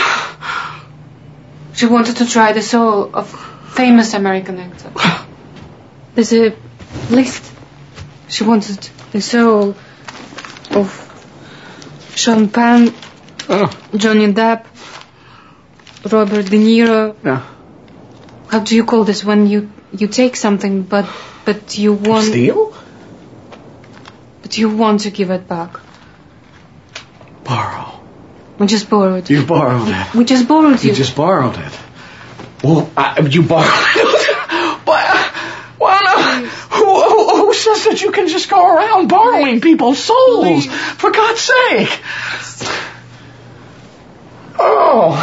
She wanted to try the soul of famous American actor. There's a list. She wanted the soul of Sean Penn, Johnny Depp, Robert De Niro. Yeah. How do you call this when you take something but you want... Steal? But you want to give it back. Borrow. We just borrowed it. You borrowed it. We just borrowed it. You just borrowed it. Well, you borrowed it. Who says that you can just go around borrowing people's souls? For God's sake. Oh.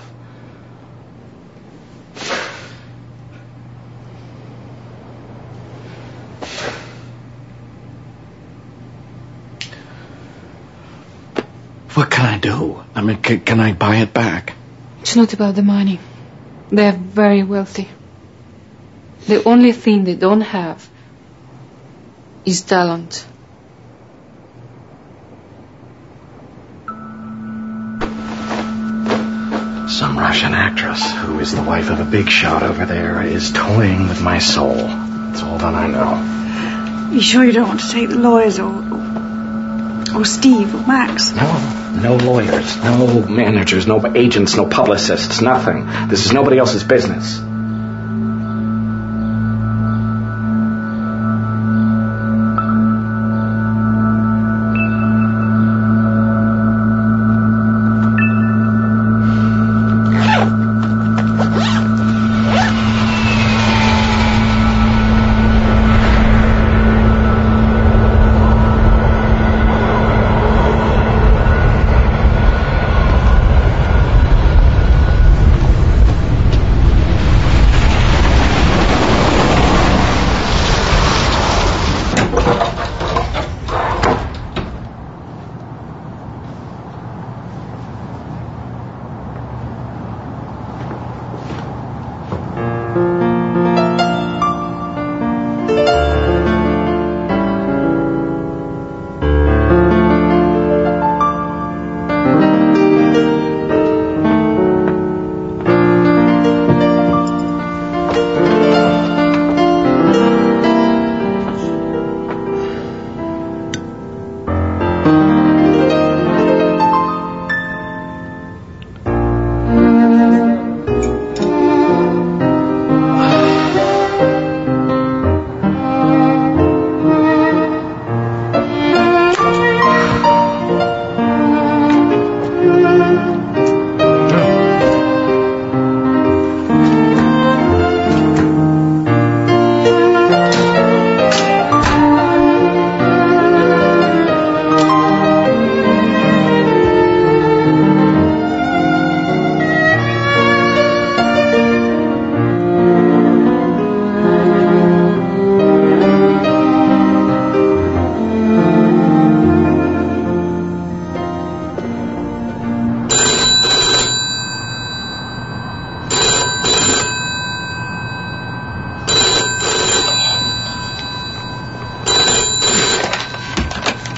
What can I do? I mean, can I buy it back? It's not about the money. They're very wealthy. The only thing they don't have is talent. Some Russian actress who is the wife of a big shot over there is toying with my soul. That's all that I know. You sure you don't want to take the lawyers or Steve or Max? No lawyers, no managers, no agents, no publicists, nothing. This is nobody else's business.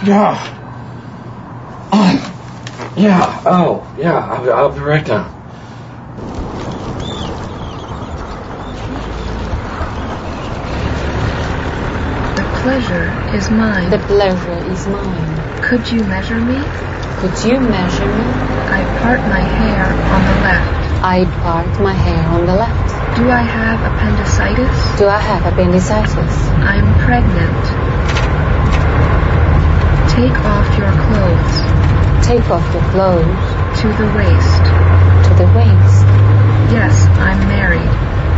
Yeah. I'll be right down. The pleasure is mine. The pleasure is mine. Could you measure me? Could you measure me? I part my hair on the left. I part my hair on the left. Do I have appendicitis? Do I have appendicitis? I'm pregnant. Take off your clothes. Take off your clothes. To the waist. To the waist. Yes, I'm married.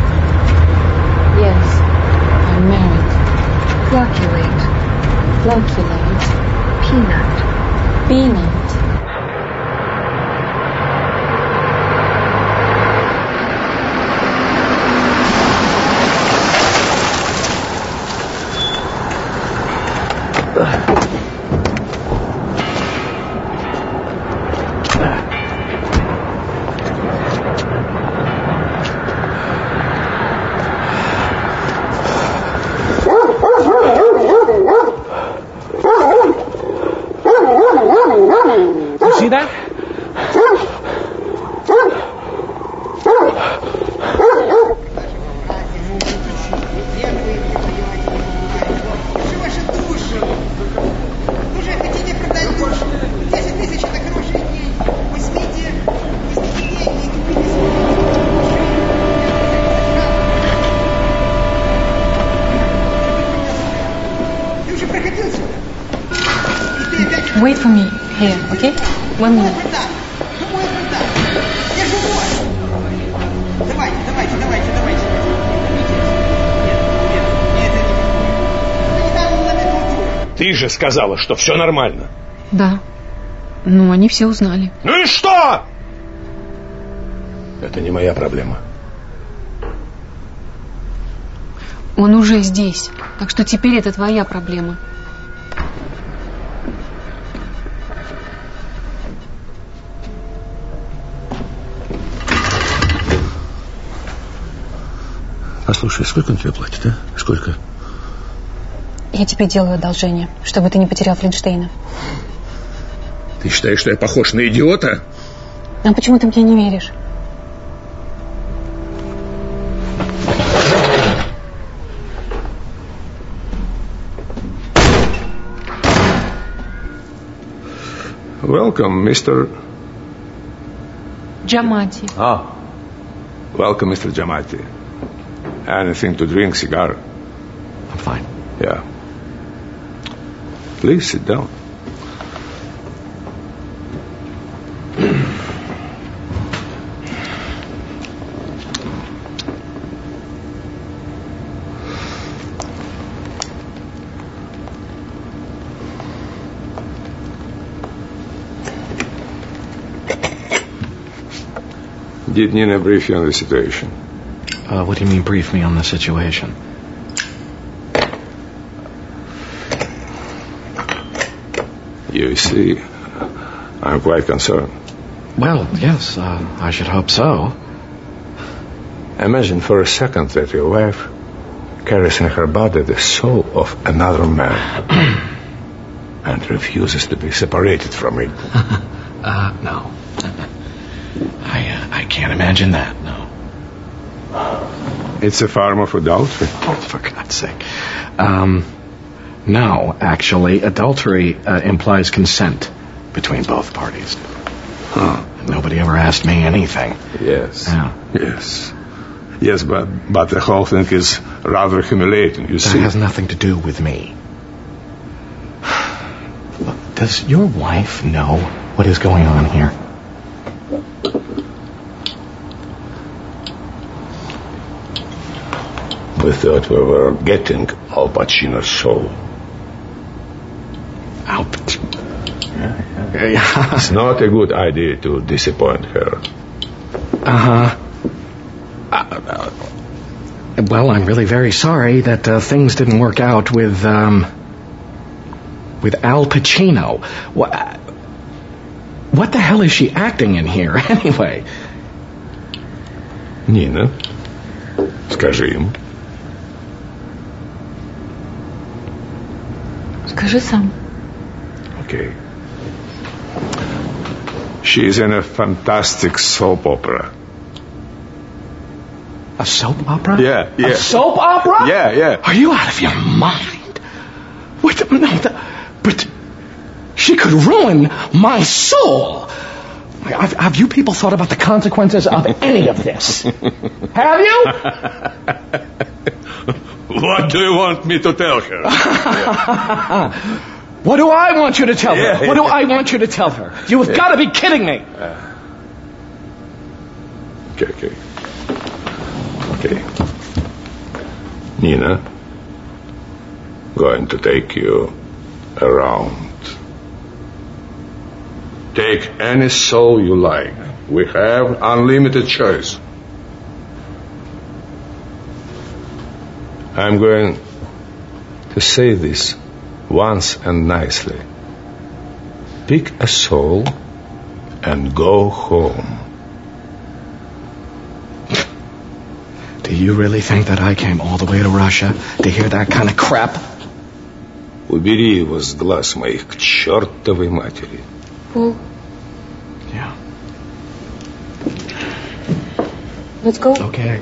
Yes, I'm married. Flocculate. Flocculate. Peanut. Peanut. You see that? Wait for me here, okay? 1 minute. Ты же сказала, что все нормально. Да. Ну, они все узнали. Ну и что? Это не моя проблема. Он уже здесь. Так что теперь это твоя проблема. Послушай, сколько он тебе платит, а? Сколько? Я тебе делаю одолжение, чтобы ты не потерял Флинштейна. Ты считаешь, что я похож на идиота? А почему ты мне не веришь? Welcome, Mr. Giamatti. Welcome, Mr. Giamatti. Anything to drink, cigar? I'm fine. Yeah. Please sit down. Did Nina brief you on the situation? What do you mean, brief me on the situation? You see, I'm quite concerned. Well, yes, I should hope so. Imagine for a second that your wife carries in her body the soul of another man and refuses to be separated from it. No. I can't imagine that, no. It's a form of adultery. Oh, for God's sake. No, actually, adultery implies consent between both parties. Nobody ever asked me anything. Yes. Yeah. Yes. Yes, but the whole thing is rather humiliating, you see. That has nothing to do with me. Look, does your wife know what is going on here? We thought we were getting Al Pacino's soul. Al Pacino? Yeah. It's not a good idea to disappoint her. Well, I'm really very sorry that things didn't work out with Al Pacino. What the hell is she acting in here, anyway? Nina, скажи ему. Скажи сам. Okay. She is in a fantastic soap opera. A soap opera? Yeah. A soap opera? Yeah. Are you out of your mind? What? No, but she could ruin my soul. Have you people thought about the consequences of any of this? Have you? What do you want me to tell her? What do I want you to tell her? What do I want you to tell her? You've got to be kidding me. Okay. Nina, going to take you around. Take any soul you like. We have unlimited choice. I'm going to say this once and nicely. Pick a soul and go home. Do you really think that I came all the way to Russia to hear that kind of crap? Убери его с глаз моих к чертовой матери. Paul? Yeah. Let's go. Okay.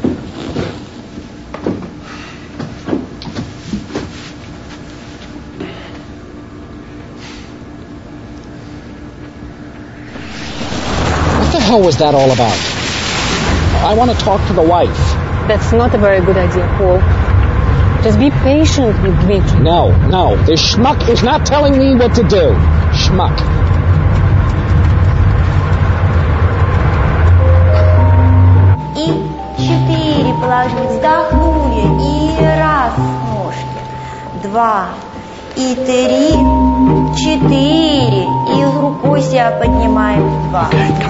What the hell was that all about? I want to talk to the wife. That's not a very good idea, Paul. Just be patient with Dmitry. No. This schmuck is not telling me what to do. Schmuck. И 4 положить, вздохнули, и раз ножки, 2, и 3, 4, и рукой себя поднимаем, 2.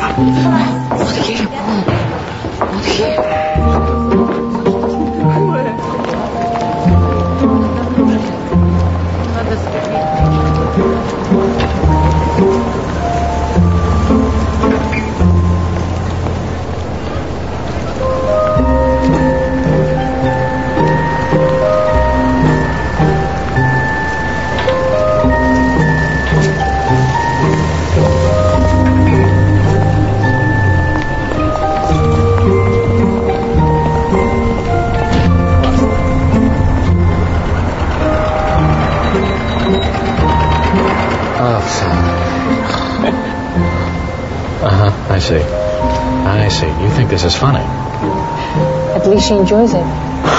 I see. You think this is funny? At least she enjoys it.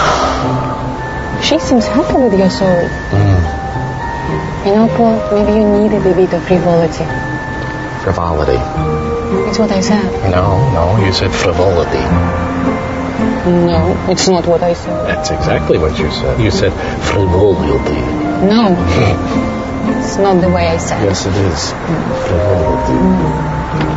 She seems happy with your soul. You know, Paul, maybe you needed a bit of frivolity. Frivolity? It's what I said. No, you said frivolity. No, it's not what I said. That's exactly what you said. You said frivolity. No, it's not the way I said. Yes, it is. Frivolity.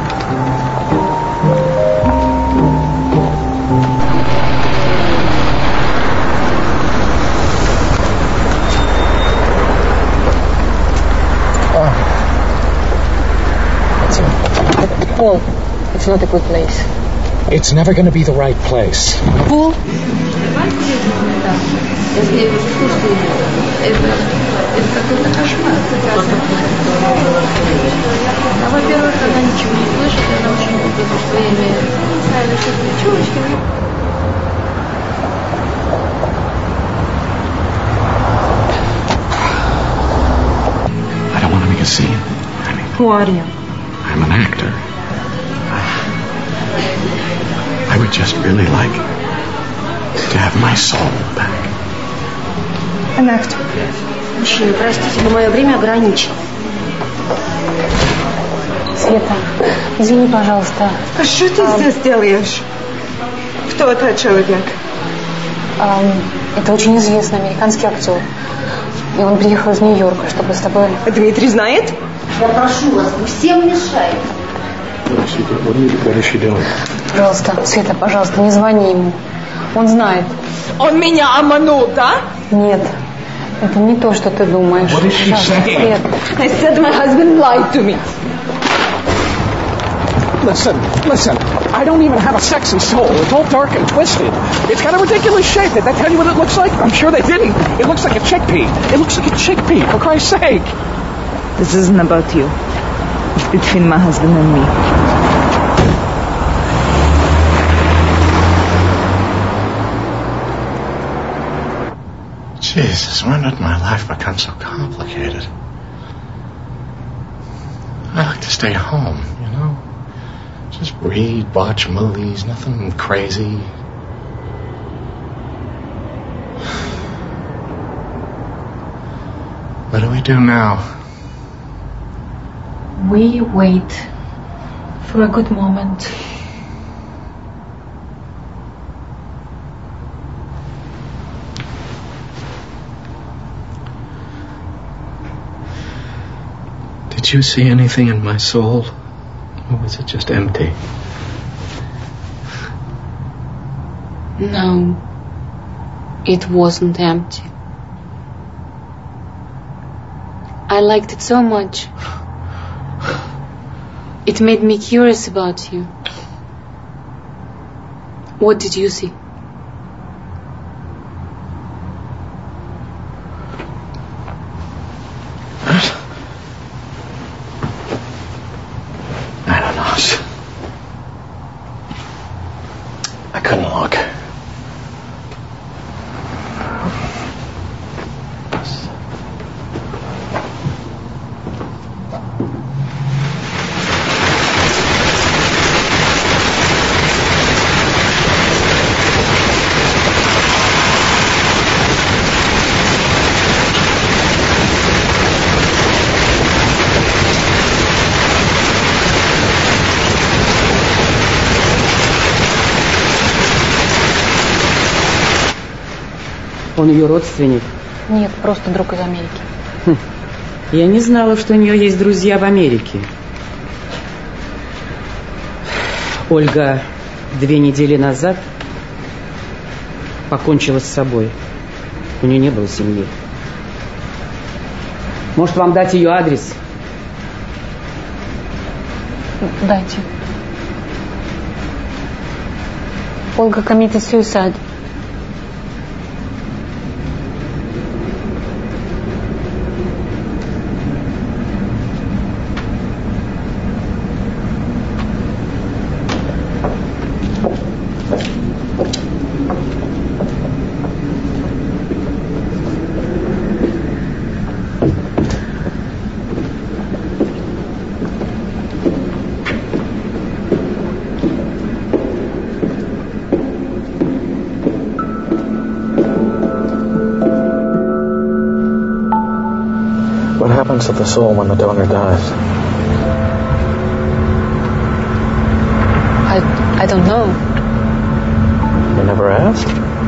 Paul, it's not a good place. It's never going to be the right place. Paul? Во-первых, она ничего не слышит, она очень любит своими ставящими чулочками. I don't want to make a scene. Who are you? I'm an actor. I would just really like to have my soul back. An actor. Мужчина, простите, но мое время ограничено. Света, извини, пожалуйста. А что ты здесь делаешь? Кто этот человек? Это очень известный американский актер. И он приехал из Нью-Йорка, чтобы с тобой... Дмитрий знает? Я прошу вас, вы всем мешаете. What is she doing? Пожалуйста, Света, пожалуйста, не звони ему. Он знает. Он меня обманул, да? Нет, это не то, что ты думаешь. What is she saying? I said my husband lied to me. Listen. I don't even have a sexy soul. It's all dark and twisted. It's got a ridiculous shape. Did I tell you what it looks like? I'm sure they didn't. It looks like a chickpea. It looks like a chickpea, for Christ's sake. This isn't about you. It's between my husband and me. Jesus, when did my life become so complicated? I like to stay home, you know? Just read, watch movies, nothing crazy. What do we do now? We wait for a good moment. Did you see anything in my soul? Or was it just empty? No, it wasn't empty. I liked it so much. It made me curious about you. What did you see? I don't know. I couldn't look. Он ее родственник? Нет, просто друг из Америки. Я не знала, что у нее есть друзья в Америке. Ольга 2 недели назад покончила с собой. У нее не было семьи. Может, вам дать ее адрес? Дайте. Ольга committed suicide. What happens to the soul when the donor dies? I don't know. You never asked?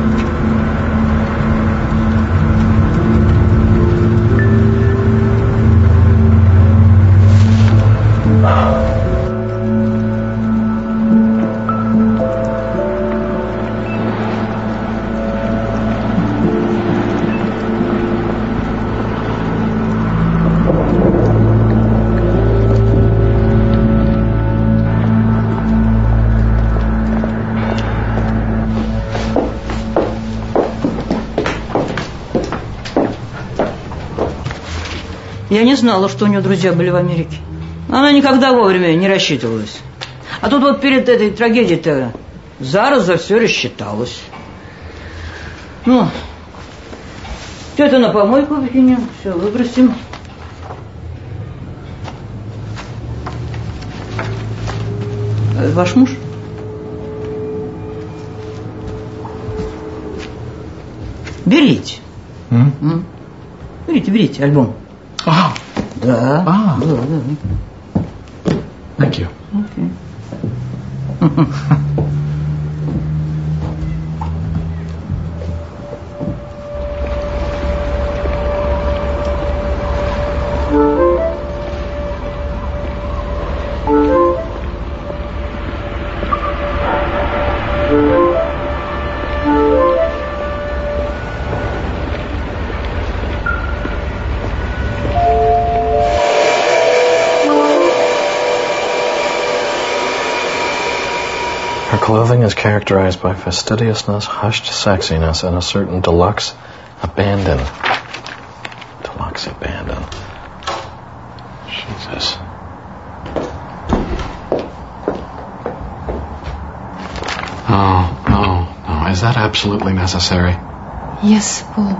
Я не знала, что у нее друзья были в Америке. Она никогда вовремя не рассчитывалась. А тут вот перед этой трагедией-то зараз за все рассчиталась. Ну, это на помойку выкинем, все выбросим. Ваш муж? Берите. Берите альбом. Oh. Да. Ah. Да. Thank you. Okay. Her clothing is characterized by fastidiousness, hushed sexiness, and a certain deluxe abandon. Deluxe abandon. absolutely necessary. Yes, Paul.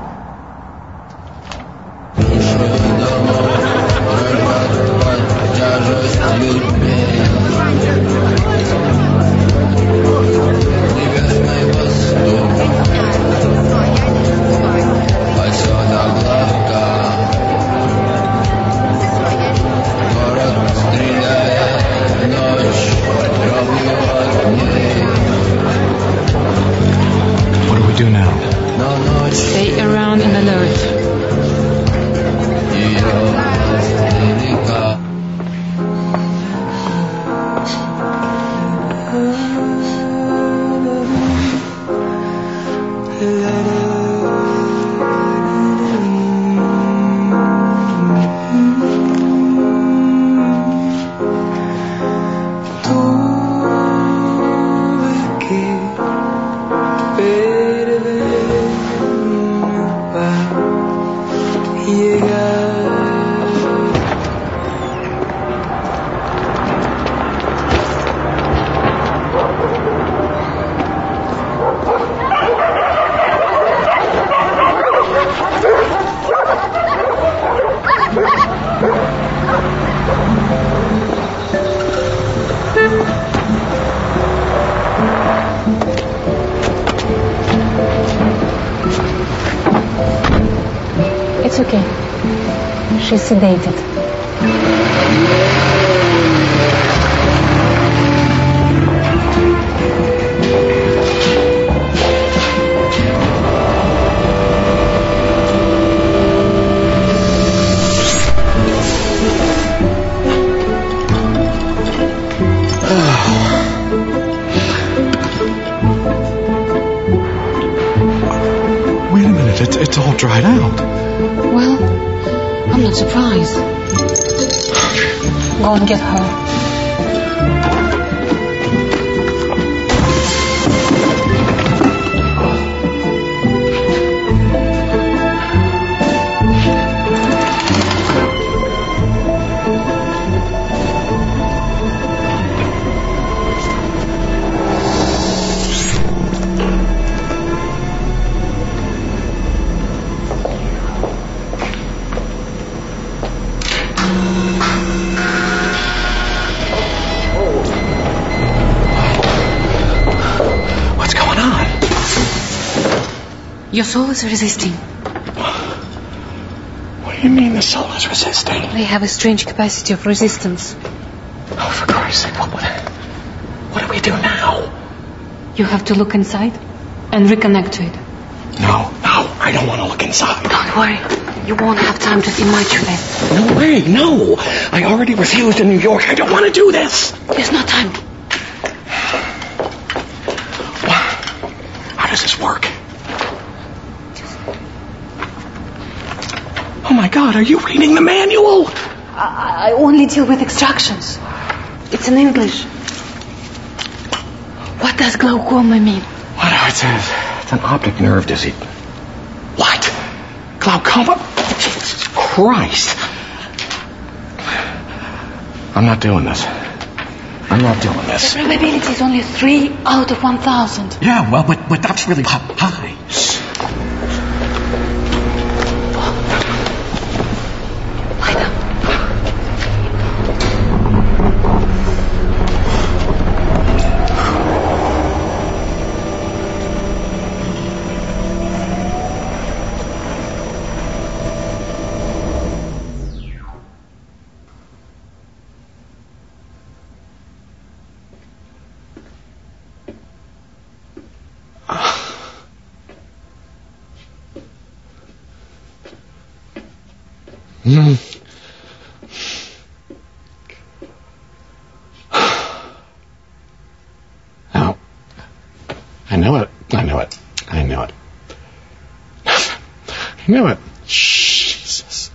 What do we do now? Stay around and alert. It's okay. She's sedated. Wait a minute, it's all dried out. Well, I'm not surprised. Go and get her. Your soul is resisting. What do you mean the soul is resisting? They have a strange capacity of resistance. Oh, for Christ's sake, what do we do now? You have to look inside and reconnect to it. No, I don't want to look inside. Don't worry. You won't have time to see much of it. No way, no. I already refused in New York. I don't want to do this. There's no time. How does this work? Oh my God, are you reading the manual? I only deal with extractions. It's in English. What does glaucoma mean? What? It's an optic nerve disease. What? Glaucoma? Jesus Christ. I'm not doing this. I'm not doing this. The probability is only 3 out of 1,000. Yeah, well, but that's really high. Oh, I knew it. Jesus.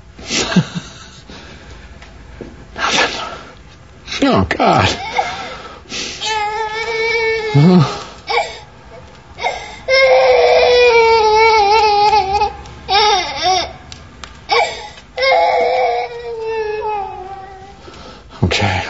Oh, God. Okay.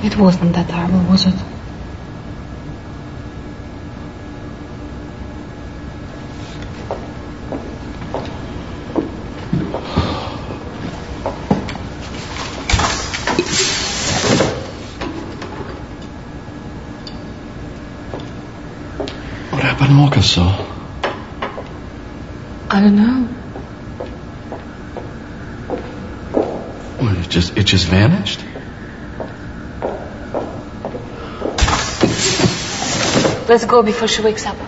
It wasn't that horrible, was it? What happened to Mokasol? I don't know. Well, it just vanished? Let's go before she wakes up.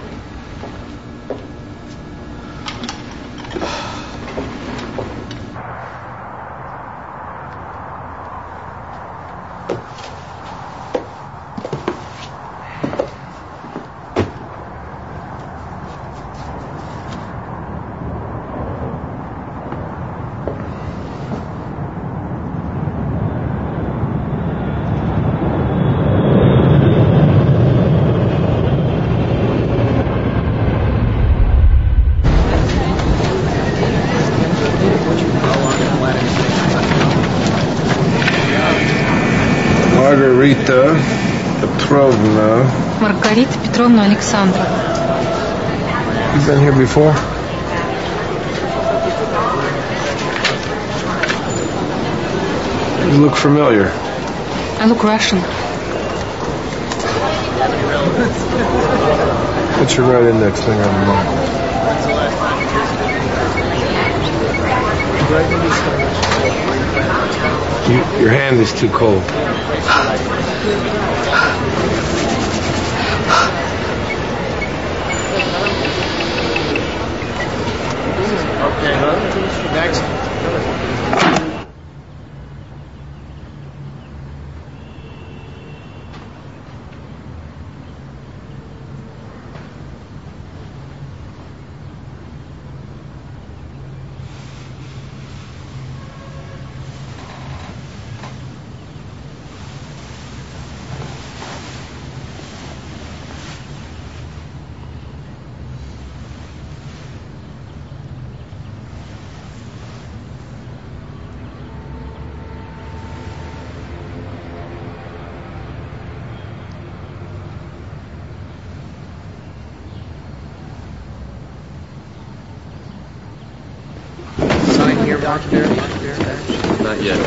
Margarita Petrovna. Margarita Petrovna Alexandra. You been here before? You look familiar. I look Russian. What's your right index finger on the mouth? Your hand is too cold. Okay, huh? Next. Not yet.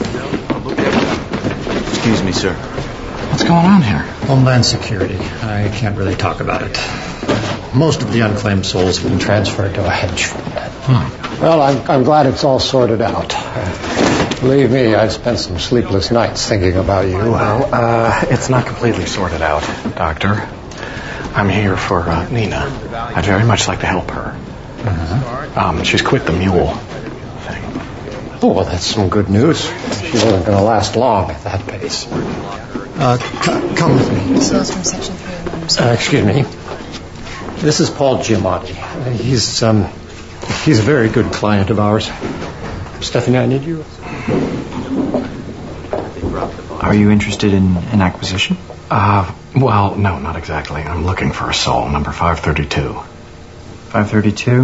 Excuse me, sir. What's going on here? Homeland Security. I can't really talk about it. Most of the unclaimed souls have been transferred to a hedge fund. Well, I'm glad it's all sorted out. Believe me, I've spent some sleepless nights thinking about you. Well, it's not completely sorted out, Doctor. I'm here for Nina. I'd very much like to help her. She's quit the mule thing. Oh, well, that's some good news. She wasn't going to last long at that pace. Come with me. Souls from Section 3. Excuse me. This is Paul Giamatti. He's a very good client of ours. Stephanie, I need you. Are you interested in an acquisition? Well, no, not exactly. I'm looking for a soul, number 532. 532?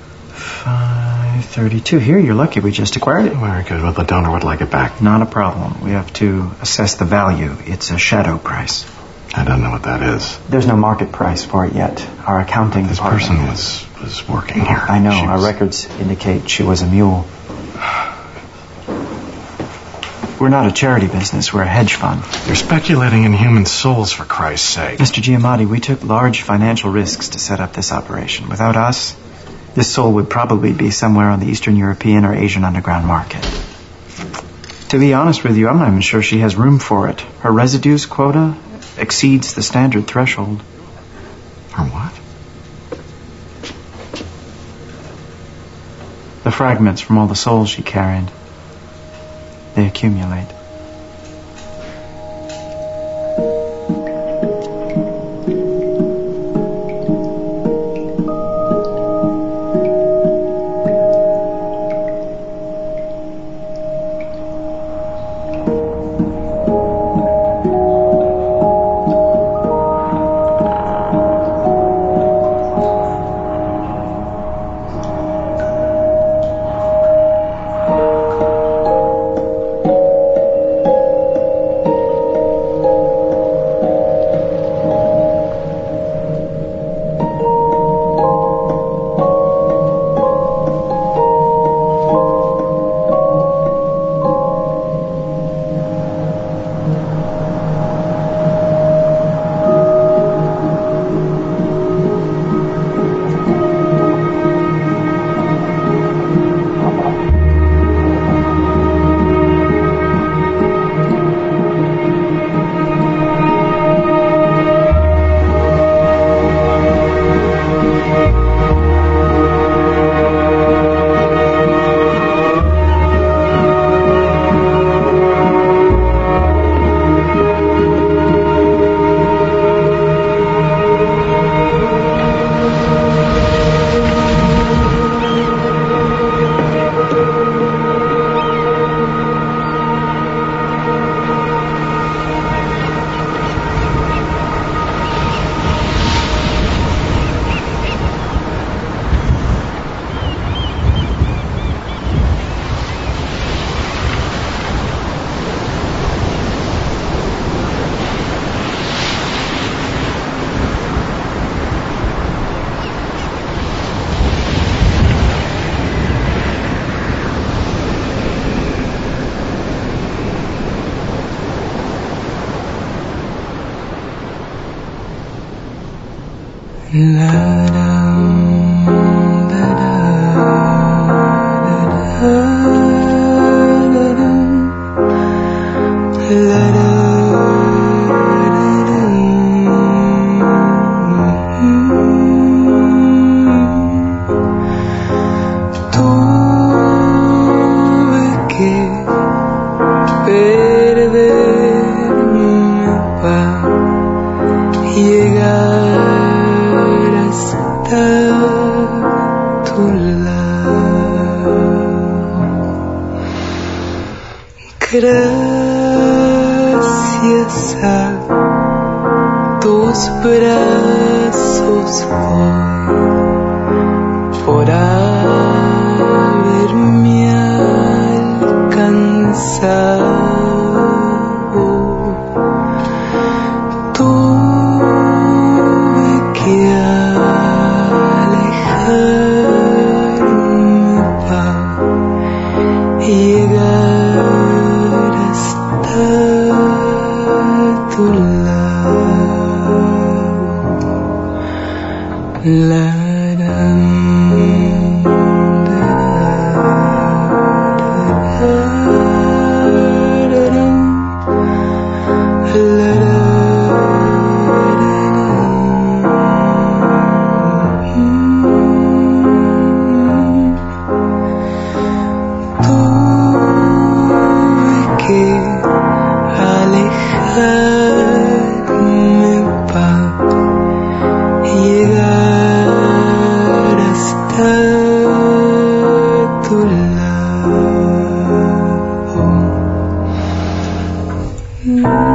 532. Here, you're lucky. We just acquired it. Very good. Well, the donor would like it back. Not a problem. We have to assess the value. It's a shadow price. I don't know what that is. There's no market price for it yet. Our accounting This department... person was working here. I know. Our records indicate she was a mule. We're not a charity business. We're a hedge fund. You're speculating in human souls, for Christ's sake. Mr. Giamatti, we took large financial risks to set up this operation. Without us, this soul would probably be somewhere on the Eastern European or Asian underground market. To be honest with you, I'm not even sure she has room for it. Her residues quota exceeds the standard threshold. Her what? The fragments from all the souls she carried. They accumulate. Gracias a tus brazos voy por haberme alcanzado. Tuve que alejarme para llegar hasta tu lado. Mm-hmm.